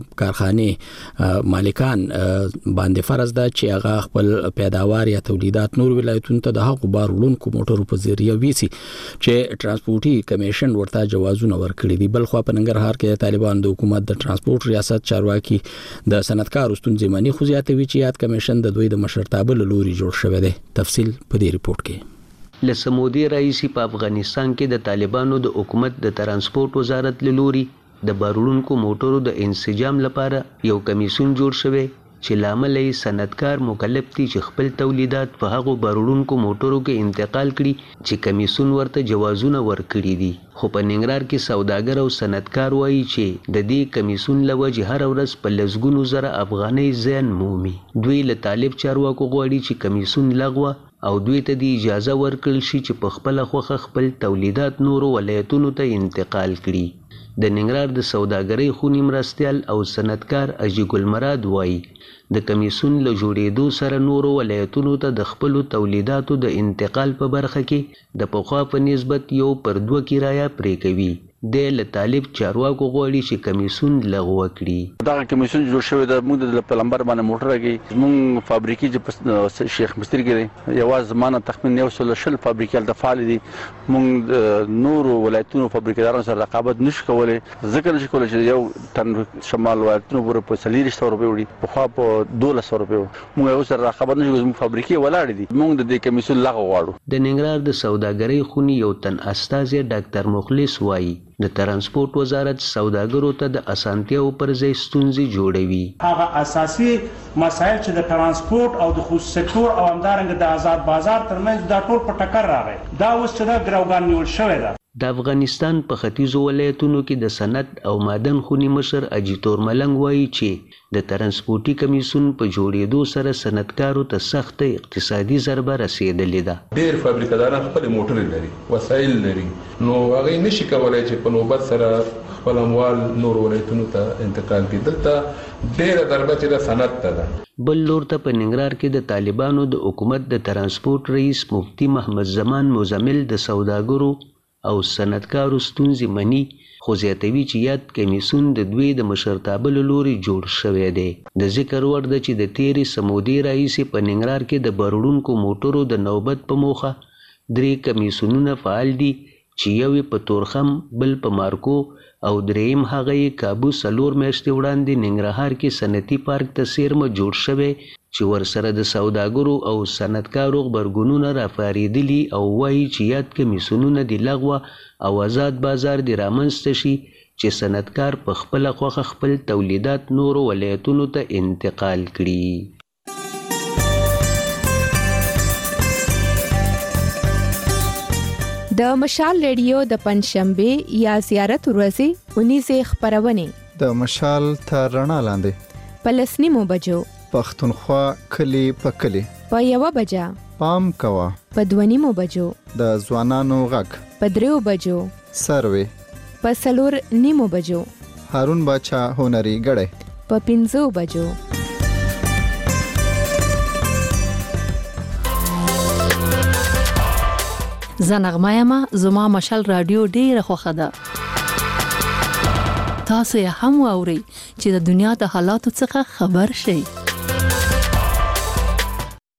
کارخانه مالکان باندې فرض ده چې هغه خپل پیداوار یا تولیدات نور ولایتونو ته د هغو بارولونکو موټرو په ذریعہ ویسي چې ترانسپورتي کمیشن ورته جوازونه ورکړي دي. بل خو په ننګرهار کې د طالبان د حکومت د ترانسپورت ریاست چارواکي د صنعتکار ستونزې مانی خو زیاتوي چې یاد کمیشن د دوی د مشرتابه لوري جوړ شوی دی. تفصیل په دې ریپورت کې. لسمودي رئیس په افغانستان کې د طالبانو د حکومت د ترانسپورت وزارت لوري د بارولونکو موټرو د انسجام لپاره یو کمیسون جوړ شوی چې لامل یې صنعتکار مکلف دي چې خپل تولیدات په هغو بارولونکو موټرو کې انتقال کړي چې کمیسون ورته جوازونه ورکړي دي. خو په ننګرهار کې سوداګر او صنعتکار وایي چې د دې کمیسون له وجې هر ورځ په لسګونو زره افغانۍ زیان مومي. دوی له طالب چارواکو غواړي چې کمیسون لغوه او دوی ته د اجازه ورکړل شي چې په خپله خوښه خپل تولیدات نورو ولایتونو ته انتقال کړي. د ننګرهار د سوداګرۍ خونی مرستیال او صنعتکار اجي ګل مراد وایي د کمیسون له جوړېدو سره نورو ولایتونو ته د خپلو تولیداتو د انتقال په برخه کې د پخوا په نسبت یو پر دوه کرایه پرې کوي. د له طالب چارواکو غواړي چې کمیسون لغوه کړي. دا کمیسون جوړ شوی د موږ د پلمبر باندې موټر راګي موږ فابریکې چې شیخ مستری کې یواز زمانه تخمین یو سل شل فابریکې د فعال دي. موږ نورو ولایتونو فابریکدارانو سره رقابت نشو کولای ځکه نشو کولای چې یو تن شمال ولایتونو پورې په سلیری سو روپۍ وړي په خوا په دولس سو روپۍ موږ یو سره رقابت نشو کوو. فابریکې ولاړ دي موږ د دې کمیسون لغوه غواړو. د ننګرهار د سوداګرۍ خونی یو تن استازی ډاکټر مخلص وایي د ترانسپورت وزارت سوداګرو ته د اسانتیاو پر ځای ستونزې جوړوي. هغه اساسي مسایل چې د ترانسپورت او د خصوصي سکتور او همدارنګه د آزاد بازار ترمنځ دا ټول په ټکر راغی. دا اوس چې دا ګروګان نیول شوی ده. د افغانستان په ختیځو ولایتونو کې د صنعت او معدن خونی مشر اجي تورملنګ وایي چې د ترانسپورتي کمیسون په جوړېدو سره صنعتکارو ته سخت اقتصادي ضربه رسېدلې ده. ډېر فابریکداران خپل موټرې لري وسایل لري نو هغه نشي کولای چې په نوبت سره خپل اموال نور ولایتونو ته انتقال کړي. دلته ډېره ضربه چې د صنعت ته ده. بل لور ته په ننګرهار کې د طالبانو د حکومت د ترانسپورت رئیس مفتی محمد زمان مزمل د سوداګرو او صنعتکارو ستونزې مني، خو زیاتوي چې یاد کمیسیون د دوی د مشرتابه له لوري جوړ شوی دی. د ذکر وړ ده چې د تیرې سمودې راهیسې په ننګرهار کې د بارونکو موټرو د نوبت په موخه درې کمیسیونونه فعال دي چې یو یې په تورخم، بل په مارکو او دریم هغه یې کابو څلور میاشتې وړاندې ننګرهار کې صنعتي پارک ته څیرمه جوړ شوی چې ورسره د سوداګرو او صنعتکارو غبرګونونه راپارېدلي او وایي چې یاد کمیسیونونه د لغوه او آزاد بازار د رامنځته شي چې صنعتکار په خپله خوښه خپل تولیدات نورو ولایتونو ته انتقال کړي. د مشال ریډیو د پنځشنبه یا زیارت ورځې اونیزه خبرونه د مشال تر رڼا لاندې په لسنیمو بجو پښتونخوا کلی په کلی په یوه بجه پام کوا په دونیمو بجو د ځوانانو غږ په دریو بجو سروي په څلور نیمو بجو هارون باچا هنري غړې په پنځو بجو. زنغمه یما زما مشال رادیو ډیره خوښه ده. تاسو یې هم واورئ چې د دنیا د حالاتو څخه خبر شئ.